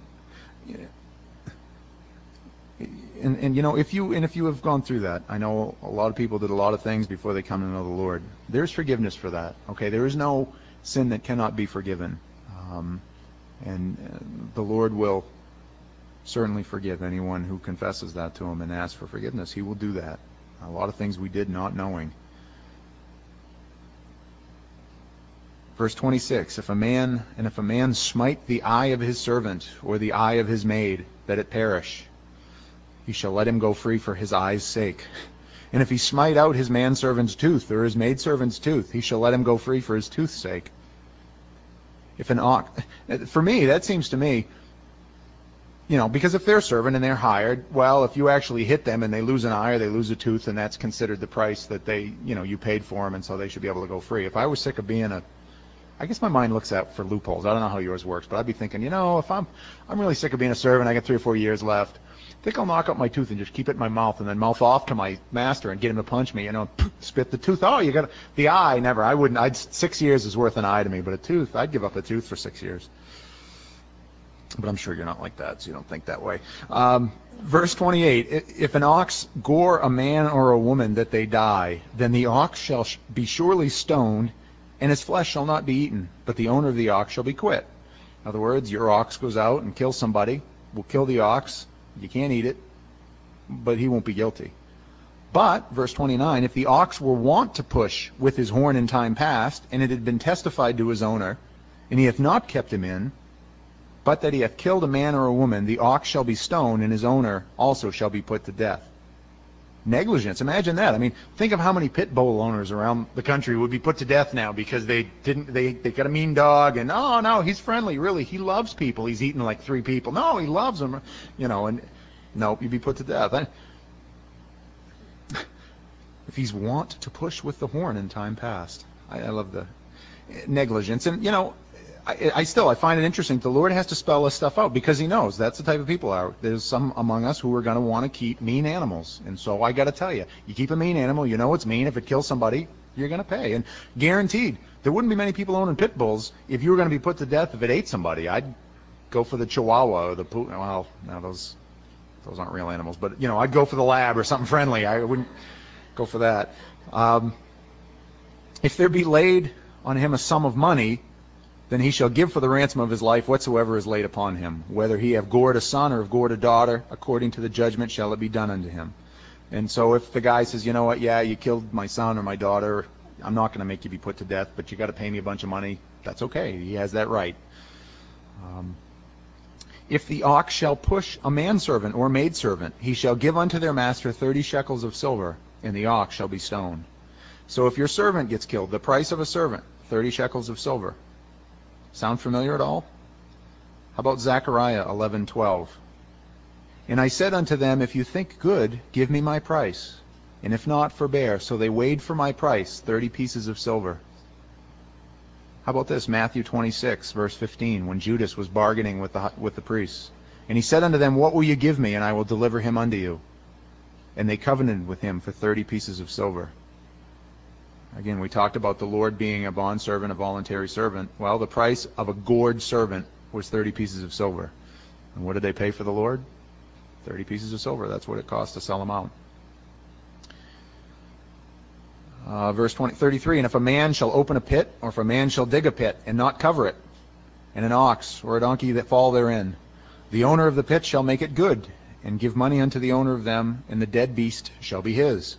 A: if you have gone through that, I know a lot of people did a lot of things before they come to know the Lord. There's forgiveness for that. Okay, there is no sin that cannot be forgiven, and the Lord will certainly forgive anyone who confesses that to Him and asks for forgiveness. He will do that. A lot of things we did not knowing. Verse 26, if a man smite the eye of his servant or the eye of his maid, that it perish, he shall let him go free for his eye's sake. And if he smite out his manservant's tooth or his maidservant's tooth, he shall let him go free for his tooth's sake. For me, that seems to me, because if they're a servant and they're hired, well, if you actually hit them and they lose an eye or they lose a tooth, then that's considered the price that you paid for them, and so they should be able to go free. If I was sick of being I guess my mind looks out for loopholes. I don't know how yours works, but I'd be thinking, if I'm really sick of being a servant, I got 3 or 4 years left, I think I'll knock out my tooth and just keep it in my mouth and then mouth off to my master and get him to punch me, spit the tooth. Oh, you got the eye, never. I wouldn't. 6 years is worth an eye to me, but a tooth, I'd give up a tooth for 6 years. But I'm sure you're not like that, so you don't think that way. Verse 28, if an ox gore a man or a woman that they die, then the ox shall be surely stoned, and his flesh shall not be eaten, but the owner of the ox shall be quit. In other words, your ox goes out and kills somebody, will kill the ox, you can't eat it, but he won't be guilty. But, verse 29, if the ox were wont to push with his horn in time past, and it had been testified to his owner, and he hath not kept him in, but that he hath killed a man or a woman, the ox shall be stoned, and his owner also shall be put to death. Negligence. Imagine that. I mean, think of how many pit bull owners around the country would be put to death now because they got a mean dog, and oh no, he's friendly, really, he loves people, he's eaten like 3 people. No, he loves them, and nope, you'd be put to death. If he's wont to push with the horn in time past. I love the negligence. And, I find it interesting. The Lord has to spell this stuff out because he knows that's the type of people are. There's some among us who are going to want to keep mean animals. And so I got to tell you, you keep a mean animal, you know it's mean. If it kills somebody, you're going to pay. And guaranteed, there wouldn't be many people owning pit bulls if you were going to be put to death if it ate somebody. I'd go for the Chihuahua or the Poodle. Well, no, those aren't real animals. But, I'd go for the Lab or something friendly. I wouldn't go for that. If there be laid on him a sum of money, then he shall give for the ransom of his life whatsoever is laid upon him. Whether he have gored a son or have gored a daughter, according to the judgment shall it be done unto him. And so if the guy says, you know what, yeah, you killed my son or my daughter, I'm not going to make you be put to death, but you got to pay me a bunch of money, that's okay. He has that right. If the ox shall push a manservant or maidservant, he shall give unto their master 30 shekels of silver, and the ox shall be stoned. So if your servant gets killed, the price of a servant, 30 shekels of silver. Sound familiar at all? How about Zechariah 11:12? And I said unto them, if you think good, give me my price, and if not, forbear. So they weighed for my price 30 pieces of silver. How about this? Matthew 26, verse 15, when Judas was bargaining with the priests. And he said unto them, what will you give me, and I will deliver him unto you? And they covenanted with him for 30 pieces of silver. Again, we talked about the Lord being a bondservant, a voluntary servant. Well, the price of a gored servant was 30 pieces of silver. And what did they pay for the Lord? 30 pieces of silver. That's what it cost to sell him out. Verse 33, and if a man shall open a pit, or if a man shall dig a pit, and not cover it, and an ox or a donkey that fall therein, the owner of the pit shall make it good, and give money unto the owner of them, and the dead beast shall be his.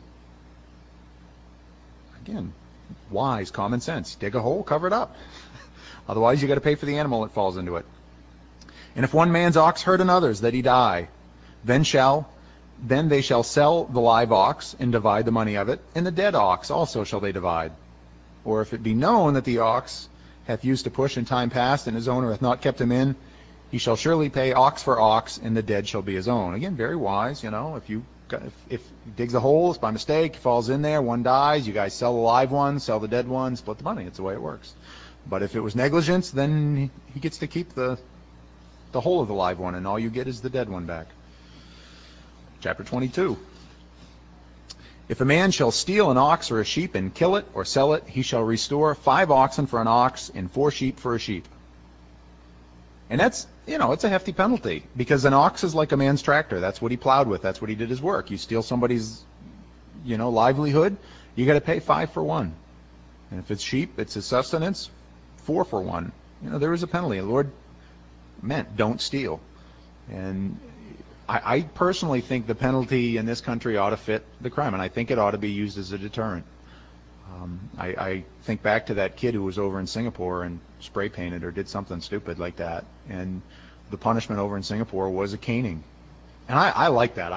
A: Again, wise, common sense. Dig a hole, cover it up. Otherwise, you got to pay for the animal that falls into it. And if one man's ox hurt another's, that he die, then they shall sell the live ox and divide the money of it, and the dead ox also shall they divide. Or if it be known that the ox hath used to push in time past, and his owner hath not kept him in, he shall surely pay ox for ox, and the dead shall be his own. Again, very wise. If he digs a hole, it's by mistake, falls in there, one dies, you guys sell the live one, sell the dead one, split the money. It's the way it works. But if it was negligence, then he gets to keep the whole of the live one, and all you get is the dead one back. Chapter 22. If a man shall steal an ox or a sheep and kill it or sell it, he shall restore 5 oxen for an ox and 4 sheep for a sheep. And that's, it's a hefty penalty, because an ox is like a man's tractor. That's what he plowed with. That's what he did his work. You steal somebody's, livelihood, you got to pay 5 for 1. And if it's sheep, it's his sustenance, 4 for 1. There is a penalty. The Lord meant don't steal. And I personally think the penalty in this country ought to fit the crime, and I think it ought to be used as a deterrent. I think back to that kid who was over in Singapore and spray painted or did something stupid like that, and the punishment over in Singapore was a caning. And I like that.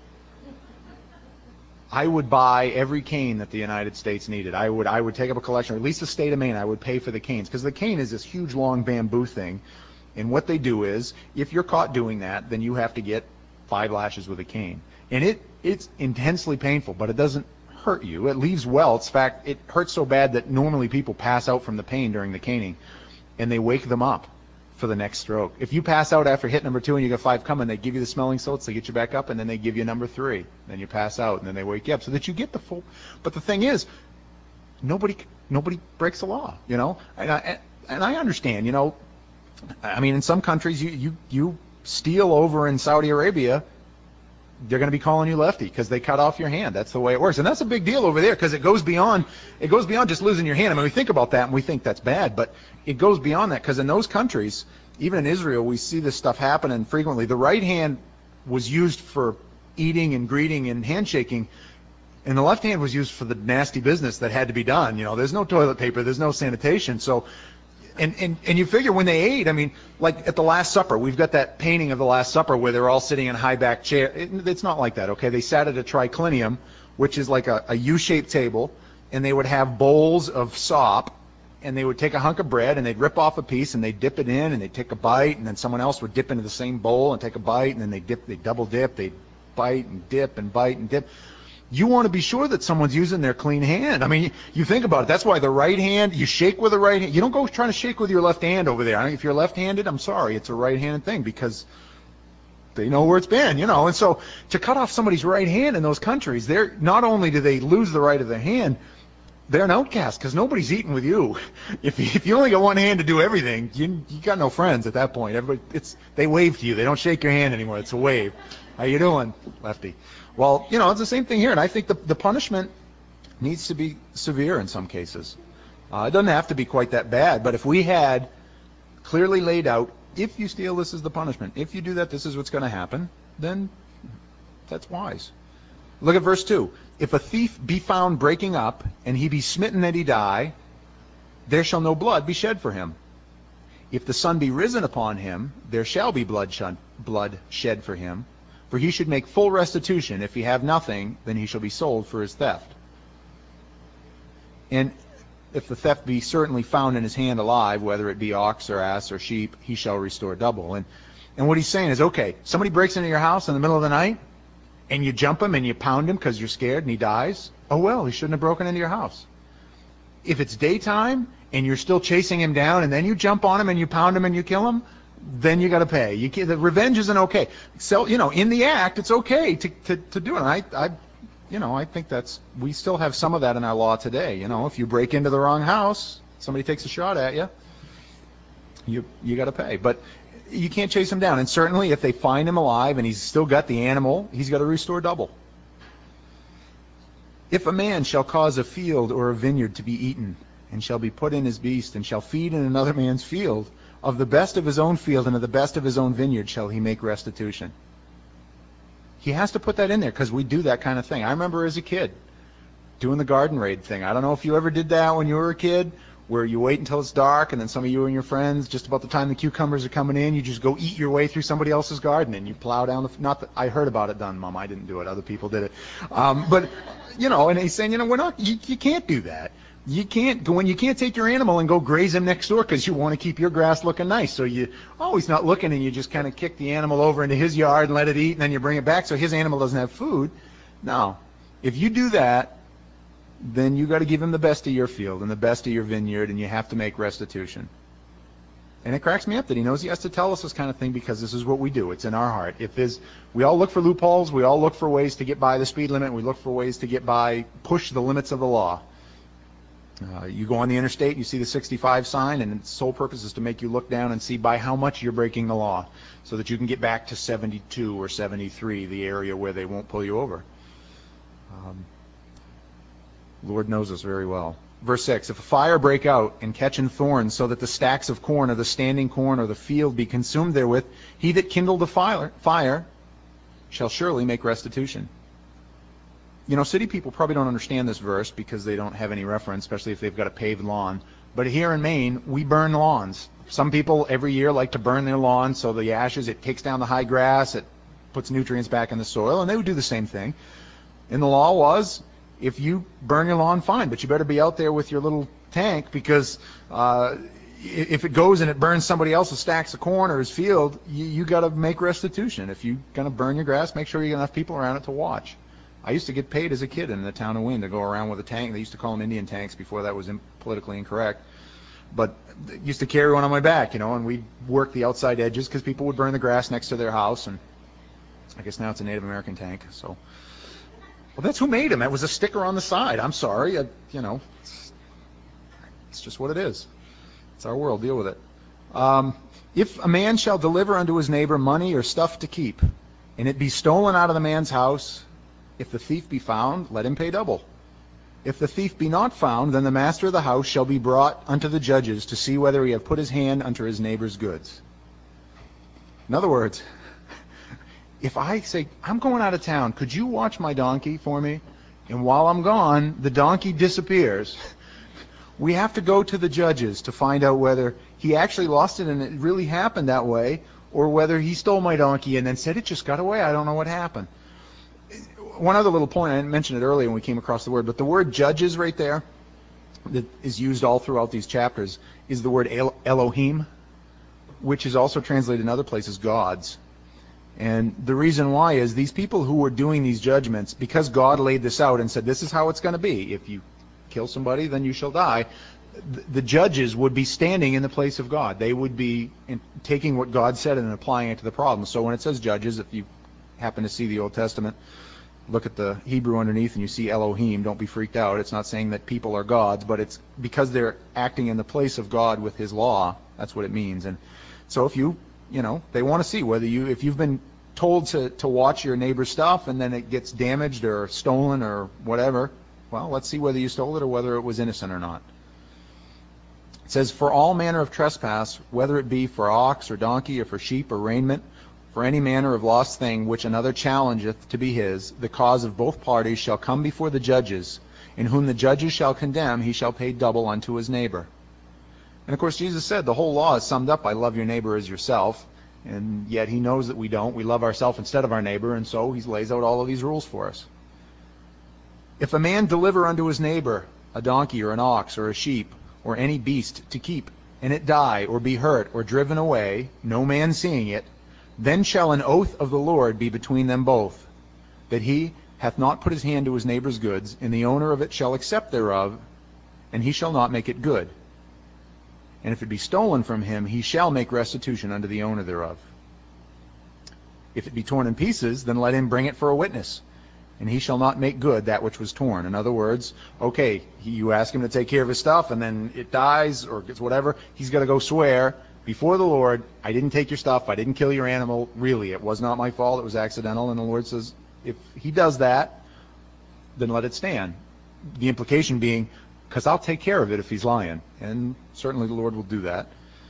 A: I would buy every cane that the United States needed. I would take up a collection, or at least the state of Maine, I would pay for the canes, because the cane is this huge long bamboo thing, and what they do is, if you're caught doing that, then you have to get 5 lashes with a cane. And it's intensely painful, but it doesn't hurt you. It leaves welts. In fact, it hurts so bad that normally people pass out from the pain during the caning, and they wake them up for the next stroke. If you pass out after hit number 2 and you got 5 coming, they give you the smelling salts, they get you back up, and then they give you number 3. Then you pass out, and then they wake you up so that you get the full. But the thing is, nobody breaks the law, And I understand, I mean, in some countries, you steal over in Saudi Arabia, they're going to be calling you lefty because they cut off your hand. That's the way it works. And that's a big deal over there, because it goes beyond just losing your hand. I mean, we think about that and we think that's bad, but it goes beyond that, because in those countries, even in Israel, we see this stuff happening frequently. The right hand was used for eating and greeting and handshaking And the left hand was used for the nasty business that had to be done. There's no toilet paper, there's no sanitation. So, and you figure when they ate, I mean, like at the Last Supper, we've got that painting of the Last Supper where they're all sitting in high back chairs. It's not like that, okay? They sat at a triclinium, which is like a U-shaped table, and they would have bowls of sop, and they would take a hunk of bread and they'd rip off a piece and they'd dip it in and they'd take a bite, and then someone else would dip into the same bowl and take a bite, and then they'd double dip, they'd bite and dip and bite and dip. You want to be sure that someone's using their clean hand. I mean, you think about it. That's why the right hand, you shake with the right hand. You don't go trying to shake with your left hand over there. If you're left-handed, I'm sorry, it's a right-handed thing because they know where it's been, And so to cut off somebody's right hand in those countries, they're not only do they lose the right of their hand, they're an outcast because nobody's eating with you. If you only got one hand to do everything, you got no friends at that point. They wave to you. They don't shake your hand anymore. It's a wave. How you doing, lefty? Well, it's the same thing here, and I think the punishment needs to be severe in some cases. It doesn't have to be quite that bad, but if we had clearly laid out, if you steal, this is the punishment. If you do that, this is what's going to happen, then that's wise. Look at verse 2. If a thief be found breaking up, and he be smitten that he die, there shall no blood be shed for him. If the sun be risen upon him, there shall be blood shed for him. For he should make full restitution. If he have nothing, then he shall be sold for his theft. And if the theft be certainly found in his hand alive, whether it be ox or ass or sheep, he shall restore double. And what he's saying is, okay, somebody breaks into your house in the middle of the night, and you jump him and you pound him because you're scared and he dies. Oh, well, he shouldn't have broken into your house. If it's daytime and you're still chasing him down and then you jump on him and you pound him and you kill him, then you got to pay. The revenge isn't okay. So, in the act, it's okay to do it. And I think we still have some of that in our law today. If you break into the wrong house, somebody takes a shot at you, you got to pay. But you can't chase him down. And certainly if they find him alive and he's still got the animal, he's got to restore double. If a man shall cause a field or a vineyard to be eaten, and shall be put in his beast, and shall feed in another man's field, of the best of his own field and of the best of his own vineyard shall he make restitution. He has to put that in there because we do that kind of thing. I remember as a kid doing the garden raid thing. I don't know if you ever did that when you were a kid, where you wait until it's dark and then some of you and your friends, just about the time the cucumbers are coming in, you just go eat your way through somebody else's garden and you plow down not that I heard about it done, Mom. I didn't do it. Other people did it. But and he's saying, you can't do that. You can't take your animal and go graze him next door because you want to keep your grass looking nice. So he's not looking, and you just kind of kick the animal over into his yard and let it eat, and then you bring it back so his animal doesn't have food. No. If you do that, then you got to give him the best of your field and the best of your vineyard, and you have to make restitution. And it cracks me up that he knows he has to tell us this kind of thing because this is what we do. It's in our heart. We all look for loopholes. We all look for ways to get by the speed limit. We look for ways to push the limits of the law. You go on the interstate, you see the 65 sign, and its sole purpose is to make you look down and see by how much you're breaking the law so that you can get back to 72 or 73, the area where they won't pull you over. Lord knows us very well. Verse 6, if a fire break out and catch in thorns so that the stacks of corn or the standing corn or the field be consumed therewith, he that kindled the fire shall surely make restitution. City people probably don't understand this verse because they don't have any reference, especially if they've got a paved lawn. But here in Maine, we burn lawns. Some people every year like to burn their lawn, so the ashes, it takes down the high grass, it puts nutrients back in the soil, and they would do the same thing. And the law was, if you burn your lawn, fine, but you better be out there with your little tank because if it goes and it burns somebody else's stacks of corn or his field, you got to make restitution. If you're going to burn your grass, make sure you got enough people around it to watch. I used to get paid as a kid in the town of Wayne to go around with a tank. They used to call them Indian tanks before that was politically incorrect. But used to carry one on my back, and we'd work the outside edges because people would burn the grass next to their house. And I guess now it's a Native American tank. So, well, that's who made them. That was a sticker on the side. I'm sorry. It's just what it is. It's our world. Deal with it. If a man shall deliver unto his neighbor money or stuff to keep, and it be stolen out of the man's house, if the thief be found, let him pay double. If the thief be not found, then the master of the house shall be brought unto the judges to see whether he have put his hand unto his neighbor's goods. In other words, if I say, I'm going out of town, could you watch my donkey for me? and while I'm gone, the donkey disappears. We have to go to the judges to find out whether he actually lost it and it really happened that way, or whether he stole my donkey and then said it just got away. I don't know what happened. One other little point, I didn't mention it earlier when we came across the word, but the word judges right there that is used all throughout these chapters is the word Elohim, which is also translated in other places gods. And the reason why is these people who were doing these judgments, because God laid this out and said, this is how it's going to be. If you kill somebody, then you shall die. The judges would be standing in the place of God. They would be taking what God said and applying it to the problem. So when it says judges, if you happen to see the Old Testament, look at the Hebrew underneath and you see Elohim, don't be freaked out. It's not saying that people are gods, but it's because they're acting in the place of God with his law. That's what it means. And so if they want to see whether if you've been told to watch your neighbor's stuff and then it gets damaged or stolen or whatever, well, let's see whether you stole it or whether it was innocent or not. It says, for all manner of trespass, whether it be for ox or donkey or for sheep or raiment, for any manner of lost thing which another challengeth to be his, the cause of both parties shall come before the judges, and whom the judges shall condemn, he shall pay double unto his neighbor. And of course, Jesus said the whole law is summed up by love your neighbor as yourself, and yet he knows that we don't. We love ourselves instead of our neighbor, and so he lays out all of these rules for us. If a man deliver unto his neighbor a donkey or an ox or a sheep or any beast to keep, and it die or be hurt or driven away, no man seeing it, then shall an oath of the Lord be between them both, that he hath not put his hand to his neighbor's goods, and the owner of it shall accept thereof, and he shall not make it good. And if it be stolen from him, he shall make restitution unto the owner thereof. If it be torn in pieces, then let him bring it for a witness, and he shall not make good that which was torn. In other words, okay, you ask him to take care of his stuff, and then it dies or gets whatever, he's got to go swear before the Lord, I didn't take your stuff, I didn't kill your animal, really, it was not my fault, it was accidental. And the Lord says, if he does that, then let it stand. The implication being, because I'll take care of it if he's lying. And certainly the Lord will do that.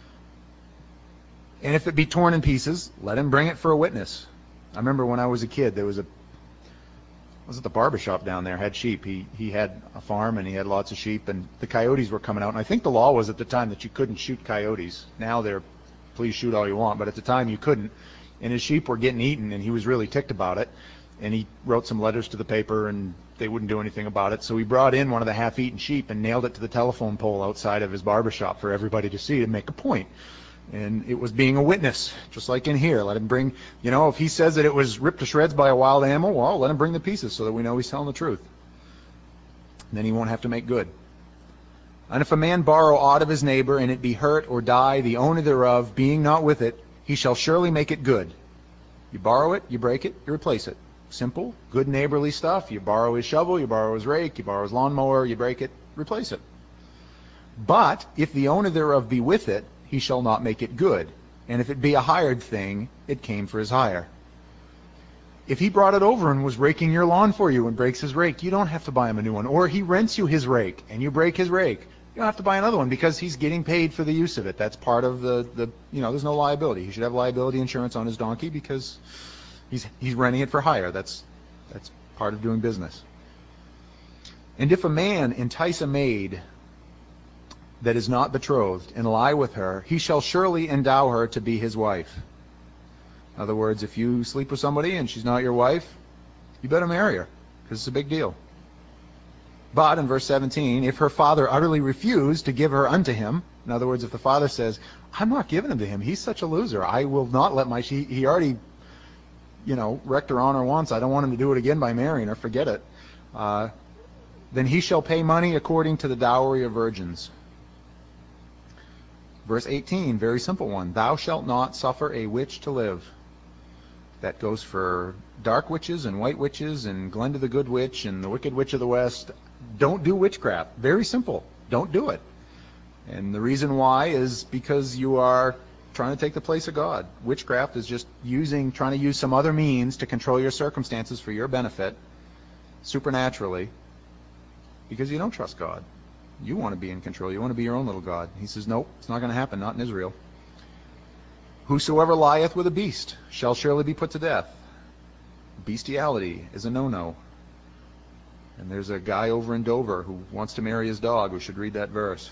A: And if it be torn in pieces, let him bring it for a witness. I remember when I was a kid, I was at the barber shop down there, had sheep. He had a farm and he had lots of sheep, and the coyotes were coming out. And I think the law was at the time that you couldn't shoot coyotes. Now they're, please shoot all you want, but at the time you couldn't. And his sheep were getting eaten, and he was really ticked about it. And he wrote some letters to the paper, and they wouldn't do anything about it. So he brought in one of the half-eaten sheep and nailed it to the telephone pole outside of his barber shop for everybody to see to make a point. And it was being a witness, just like in here. Let him bring, if he says that it was ripped to shreds by a wild animal, well, let him bring the pieces so that we know he's telling the truth. And then he won't have to make good. And if a man borrow aught of his neighbor, and it be hurt or die, the owner thereof being not with it, he shall surely make it good. You borrow it, you break it, you replace it. Simple, good neighborly stuff. You borrow his shovel, you borrow his rake, you borrow his lawnmower, you break it, replace it. But if the owner thereof be with it, he shall not make it good. And if it be a hired thing, it came for his hire. If he brought it over and was raking your lawn for you and breaks his rake, you don't have to buy him a new one. Or he rents you his rake and you break his rake, you don't have to buy another one because he's getting paid for the use of it. That's part of there's no liability. He should have liability insurance on his donkey because he's renting it for hire. That's part of doing business. And if a man entice a maid that is not betrothed and lie with her, he shall surely endow her to be his wife. In other words, if you sleep with somebody and she's not your wife, you better marry her because it's a big deal. But in verse 17, if her father utterly refuse to give her unto him, in other words, if the father says, I'm not giving him to him, he's such a loser, I will not let he already wrecked her honor once, I don't want him to do it again by marrying her, forget it. Then he shall pay money according to the dowry of virgins. Verse 18, very simple one. Thou shalt not suffer a witch to live. That goes for dark witches and white witches and Glenda the Good Witch and the Wicked Witch of the West. Don't do witchcraft. Very simple. Don't do it. And the reason why is because you are trying to take the place of God. Witchcraft is just trying to use some other means to control your circumstances for your benefit, supernaturally, because you don't trust God. You want to be in control. You want to be your own little God. He says, nope, it's not going to happen, not in Israel. Whosoever lieth with a beast shall surely be put to death. Bestiality is a no-no. And there's a guy over in Dover who wants to marry his dog who should read that verse.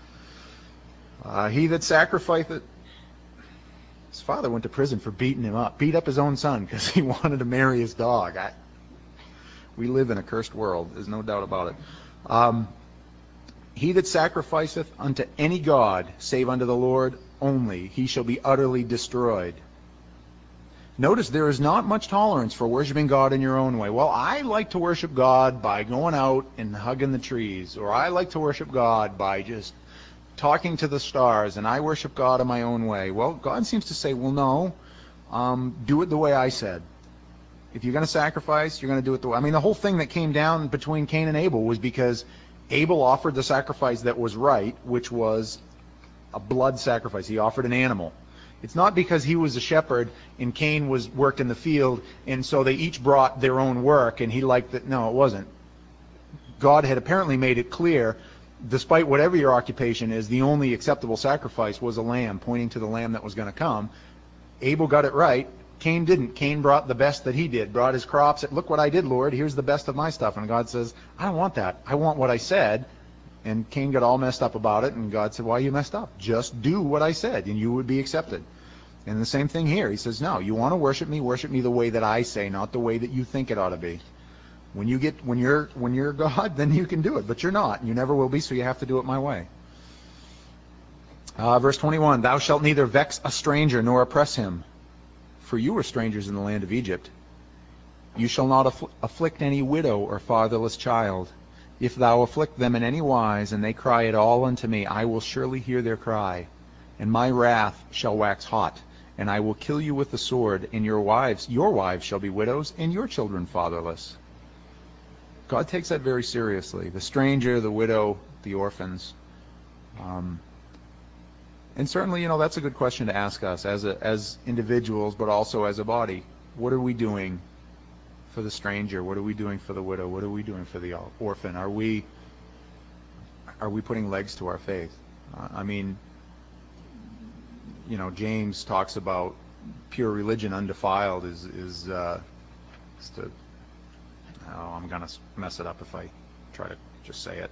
A: He that sacrificeth... His father went to prison for beating him up. Beat up his own son because he wanted to marry his dog. We live in a cursed world. There's no doubt about it. He that sacrificeth unto any god, save unto the Lord only, he shall be utterly destroyed. Notice there is not much tolerance for worshiping God in your own way. Well, I like to worship God by going out and hugging the trees, or I like to worship God by just talking to the stars, and I worship God in my own way. Well, God seems to say, well, no, do it the way I said. If you're going to sacrifice, you're going to do it the way... I mean, the whole thing that came down between Cain and Abel was because Abel offered the sacrifice that was right, which was a blood sacrifice. He offered an animal. It's not because he was a shepherd and Cain worked in the field, and so they each brought their own work, and he liked it. No, it wasn't. God had apparently made it clear, despite whatever your occupation is, the only acceptable sacrifice was a lamb, pointing to the lamb that was going to come. Abel got it right. Cain didn't. Cain brought the best that he did, brought his crops. Look what I did, Lord. Here's the best of my stuff. And God says, I don't want that. I want what I said. And Cain got all messed up about it, and God said, why are you messed up? Just do what I said, and you would be accepted. And the same thing here. He says, no, you want to worship me the way that I say, not the way that you think it ought to be. When you're God, then you can do it, but you're not. You never will be, so you have to do it my way. Verse 21, thou shalt neither vex a stranger nor oppress him, for you were strangers in the land of Egypt. You shall not afflict any widow or fatherless child. If thou afflict them in any wise, and they cry at all unto me, I will surely hear their cry, and my wrath shall wax hot, and I will kill you with the sword, and your wives shall be widows, and your children fatherless. God takes that very seriously. The stranger, the widow, the orphans. And certainly, that's a good question to ask us as individuals, but also as a body. What are we doing for the stranger? What are we doing for the widow? What are we doing for the orphan? Are we putting legs to our faith? James talks about pure religion undefiled is to... Oh, I'm going to mess it up if I try to just say it.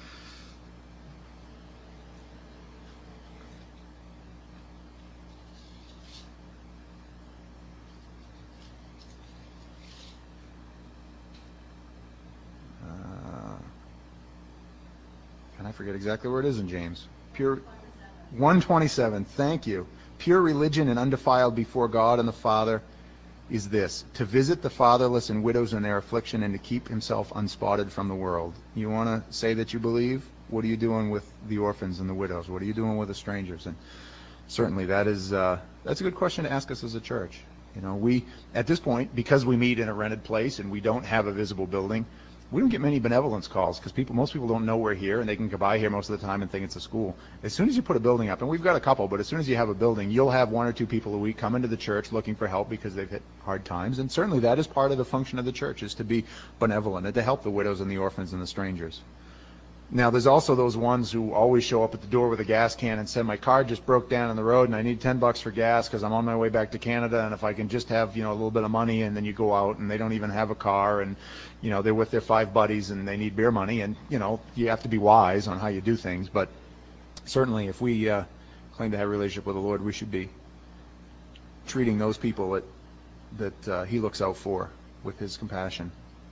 A: And I forget exactly where it is in James. Pure 127. Thank you. Pure religion and undefiled before God and the Father is this: to visit the fatherless and widows in their affliction, and to keep himself unspotted from the world. You want to say that you believe? What are you doing with the orphans and the widows? What are you doing with the strangers? And certainly that's a good question to ask us as a church. We, at this point, because we meet in a rented place and we don't have a visible building, we don't get many benevolence calls because most people don't know we're here, and they can come by here most of the time and think it's a school. As soon as you put a building up, and we've got a couple, but as soon as you have a building, you'll have one or two people a week come into the church looking for help because they've hit hard times. And certainly that is part of the function of the church, is to be benevolent and to help the widows and the orphans and the strangers. Now, there's also those ones who always show up at the door with a gas can and say, my car just broke down on the road and I need $10 for gas because I'm on my way back to Canada, and if I can just have, a little bit of money. And then you go out and they don't even have a car, and, they're with their 5 buddies and they need beer money, and, you have to be wise on how you do things. But certainly if we claim to have a relationship with the Lord, we should be treating those people that he looks out for with his compassion.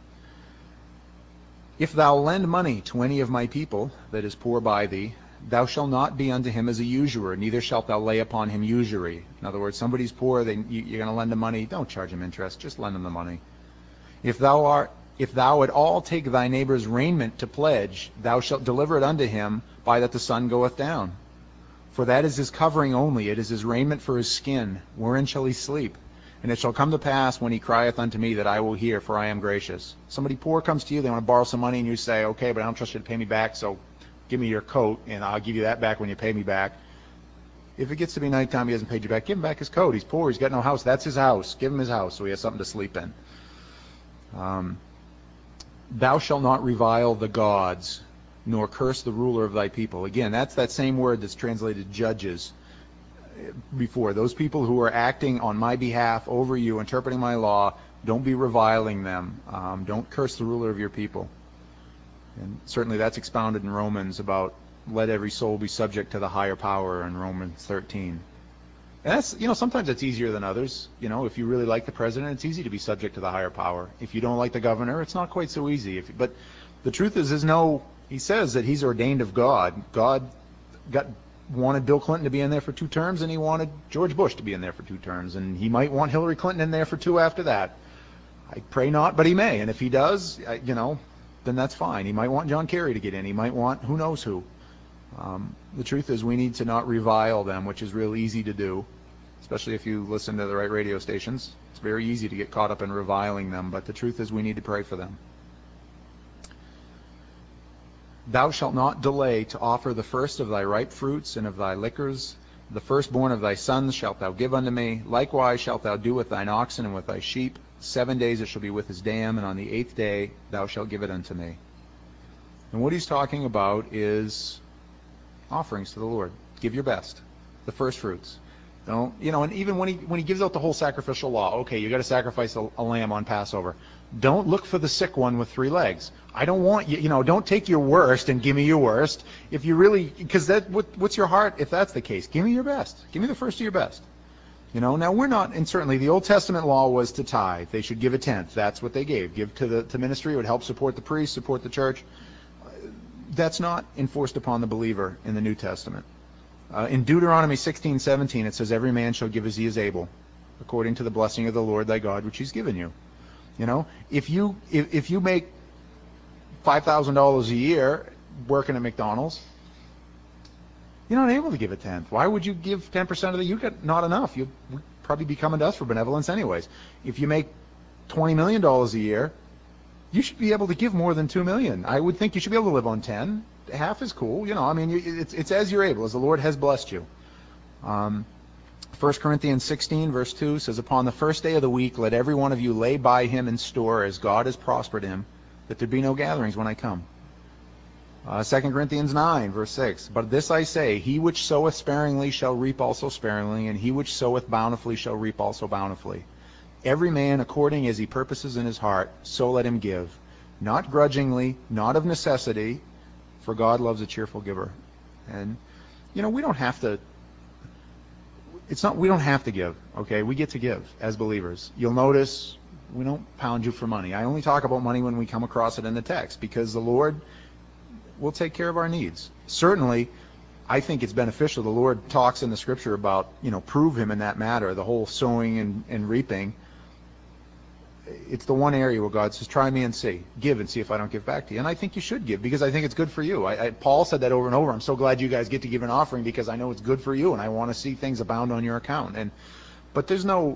A: If thou lend money to any of my people that is poor by thee, thou shalt not be unto him as a usurer, neither shalt thou lay upon him usury. In other words, somebody's poor, you're going to lend him money, don't charge him interest, just lend him the money. If thou at all take thy neighbor's raiment to pledge, thou shalt deliver it unto him by that the sun goeth down. For that is his covering only, it is his raiment for his skin, wherein shall he sleep? And it shall come to pass when he crieth unto me that I will hear, for I am gracious. Somebody poor comes to you, they want to borrow some money, and you say, okay, but I don't trust you to pay me back, so give me your coat, and I'll give you that back when you pay me back. If it gets to be nighttime, he hasn't paid you back, give him back his coat. He's poor, he's got no house. That's his house. Give him his house so he has something to sleep in. Thou shalt not revile the gods, nor curse the ruler of thy people. Again, that's that same word that's translated judges before. Those people who are acting on my behalf over you, interpreting my law, don't be reviling them. Don't curse the ruler of your people. And certainly that's expounded in Romans about let every soul be subject to the higher power in Romans 13. And that's, sometimes it's easier than others. If you really like the president, it's easy to be subject to the higher power. If you don't like the governor, it's not quite so easy. But the truth is he says that he's ordained of God. God wanted Bill Clinton to be in there for 2 terms, and he wanted George Bush to be in there for 2 terms, and he might want Hillary Clinton in there for 2 after that. I pray not, but he may. And if he does, then that's fine. He might want John Kerry to get in. He might want who knows who. The truth is we need to not revile them, which is real easy to do, especially if you listen to the right radio stations. It's very easy to get caught up in reviling them, but the truth is we need to pray for them. Thou shalt not delay to offer the first of thy ripe fruits and of thy liquors. The firstborn of thy sons shalt thou give unto me. Likewise shalt thou do with thine oxen and with thy sheep. 7 days it shall be with his dam, and on the 8th day thou shalt give it unto me. And what he's talking about is offerings to the Lord. Give your best, the first fruits. Don't, and even when he gives out the whole sacrificial law, okay, you got to sacrifice a lamb on Passover. Don't look for the sick one with 3 legs. I don't want you, don't take your worst and give me your worst. If you really, because what's your heart if that's the case? Give me your best. Give me the first of your best. Now we're not, and certainly the Old Testament law was to tithe. They should give a tenth. That's what they gave. Give to ministry. It would help support the priest, support the church. That's not enforced upon the believer in the New Testament. In Deuteronomy 16:17, it says, every man shall give as he is able, according to the blessing of the Lord thy God, which he's given you. If you make $5,000 a year working at McDonald's, you're not able to give a tenth. Why would you give 10% of the? You got not enough. You'd probably be coming to us for benevolence anyways. If you make $20 million a year, you should be able to give more than $2 million. I would think you should be able to live on 10. Half is cool. It's as you're able, as the Lord has blessed you. 1 Corinthians 16, verse 2 says, upon the first day of the week, let every one of you lay by him in store as God has prospered him, that there be no gatherings when I come. 2 Corinthians 9, verse 6, but this I say, he which soweth sparingly shall reap also sparingly, and he which soweth bountifully shall reap also bountifully. Every man according as he purposes in his heart, so let him give, not grudgingly, not of necessity, for God loves a cheerful giver. And, we don't have to, we don't have to give, okay? We get to give as believers. You'll notice we don't pound you for money. I only talk about money when we come across it in the text, because the Lord will take care of our needs. Certainly, I think it's beneficial. The Lord talks in the Scripture about, prove him in that matter, the whole sowing and reaping. It's the one area where God says, try me and see. Give and see if I don't give back to you. And I think you should give, because I think it's good for you. Paul said that over and over. I'm so glad you guys get to give an offering, because I know it's good for you, and I want to see things abound on your account. But there's no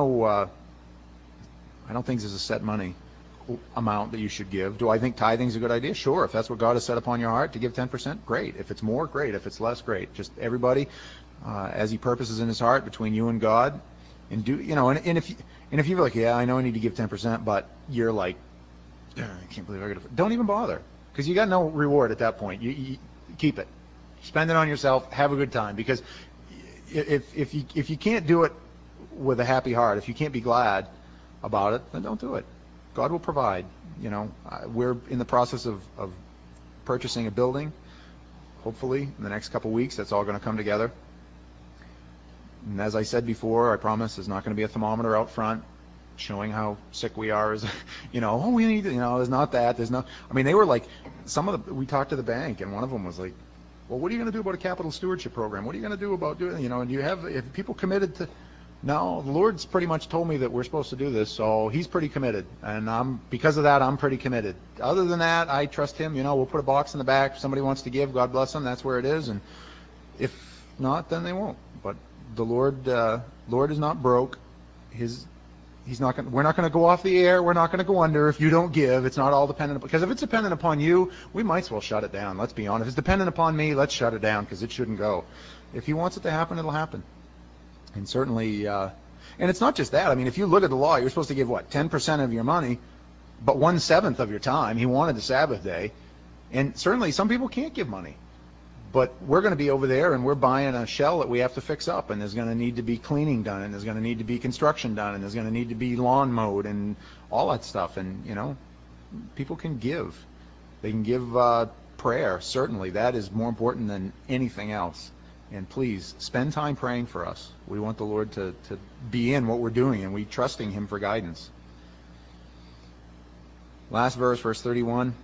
A: I don't think there's a set money amount that you should give. Do I think tithing is a good idea? Sure. If that's what God has set upon your heart to give 10%, great. If it's more, great. If it's less, great. Just everybody, as he purposes in his heart between you and God, and do, and if you're like, yeah, I know I need to give 10%, but you're like, I can't believe I got to, don't even bother, because you got no reward at that point. You keep it, spend it on yourself, have a good time, because if you can't do it with a happy heart, if you can't be glad about it, then don't do it. God will provide. We're in the process of purchasing a building. Hopefully, in the next couple weeks, that's all going to come together. And as I said before, I promise there's not going to be a thermometer out front showing how sick we are. We need, there's not that. There's no. I mean, they were like, we talked to the bank, and one of them was like, well, what are you going to do about a capital stewardship program? What are you going to do about doing, and do you have, if people committed to? No, the Lord's pretty much told me that we're supposed to do this, so he's pretty committed. And because of that, I'm pretty committed. Other than that, I trust him. We'll put a box in the back. If somebody wants to give, God bless them. That's where it is. And if not, then they won't. But the Lord is not broke. He's not going. We're not going to go off the air. We're not going to go under if you don't give. It's not all dependent, because if it's dependent upon you, we might as well shut it down. Let's be honest. If it's dependent upon me, let's shut it down, because it shouldn't go. If he wants it to happen, it'll happen. And certainly, and it's not just that. I mean, if you look at the law, you're supposed to give, 10% of your money, but 1/7 of your time. He wanted the Sabbath day. And certainly some people can't give money. But we're going to be over there, and we're buying a shell that we have to fix up, and there's going to need to be cleaning done, and there's going to need to be construction done, and there's going to need to be lawn mowed and all that stuff. And, people can give. They can give prayer. Certainly, that is more important than anything else. And please, spend time praying for us. We want the Lord to be in what we're doing, and we trusting Him for guidance. Last verse, verse 31.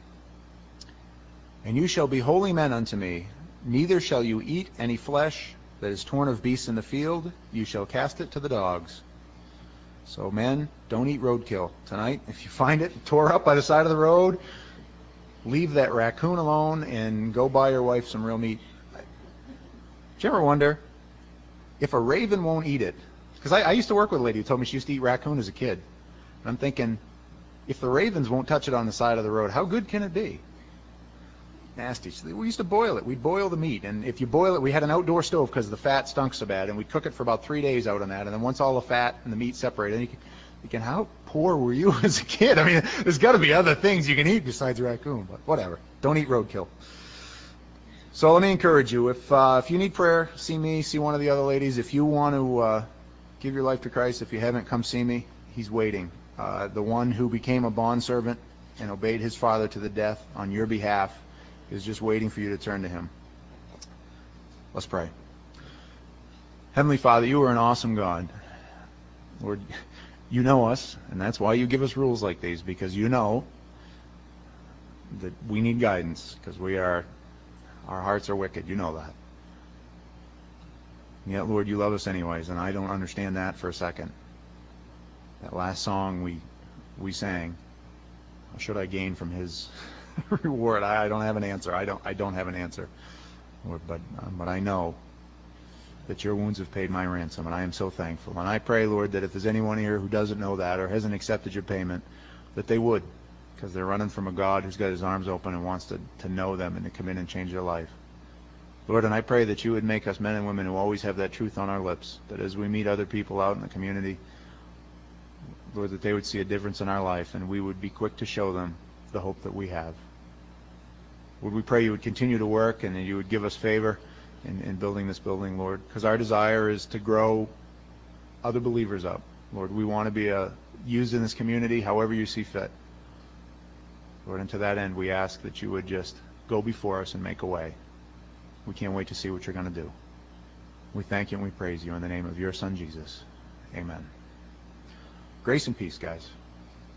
A: And you shall be holy men unto me, neither shall you eat any flesh that is torn of beasts in the field. You shall cast it to the dogs. So men, don't eat roadkill tonight. If you find it tore up by the side of the road, leave that raccoon alone and go buy your wife some real meat. Did you ever wonder if a raven won't eat it? Because I used to work with a lady who told me she used to eat raccoon as a kid. And I'm thinking, if the ravens won't touch it on the side of the road, how good can it be? Nasty. We used to boil it. We'd boil the meat. And if you boil it, we had an outdoor stove because the fat stunk so bad. And we'd cook it for about 3 days out on that. And then once all the fat and the meat separated, you can how poor were you as a kid? I mean, there's got to be other things you can eat besides raccoon. But whatever. Don't eat roadkill. So let me encourage you. If you need prayer, see me, see one of the other ladies. If you want to give your life to Christ, if you haven't, come see me. He's waiting. The one who became a bondservant and obeyed his father to the death on your behalf is just waiting for you to turn to him. Let's pray. Heavenly Father, you are an awesome God. Lord, you know us, and that's why you give us rules like these, because you know that we need guidance, because our hearts are wicked. You know that. And yet, Lord, you love us anyways, and I don't understand that for a second. That last song we sang, what should I gain from his reward? I don't have an answer. I don't have an answer, Lord, but I know that your wounds have paid my ransom, and I am so thankful. And I pray, Lord, that if there's anyone here who doesn't know that or hasn't accepted your payment, that they would, because they're running from a God who's got his arms open and wants to know them and to come in and change their life. Lord, and I pray that you would make us men and women who always have that truth on our lips, that as we meet other people out in the community, Lord, that they would see a difference in our life, and we would be quick to show them the hope that we have. Lord, we pray you would continue to work and that you would give us favor in building this building, Lord, because our desire is to grow other believers up. Lord, we want to be used in this community however you see fit. Lord, and to that end, we ask that you would just go before us and make a way. We can't wait to see what you're going to do. We thank you and we praise you in the name of your Son, Jesus. Amen. Grace and peace, guys.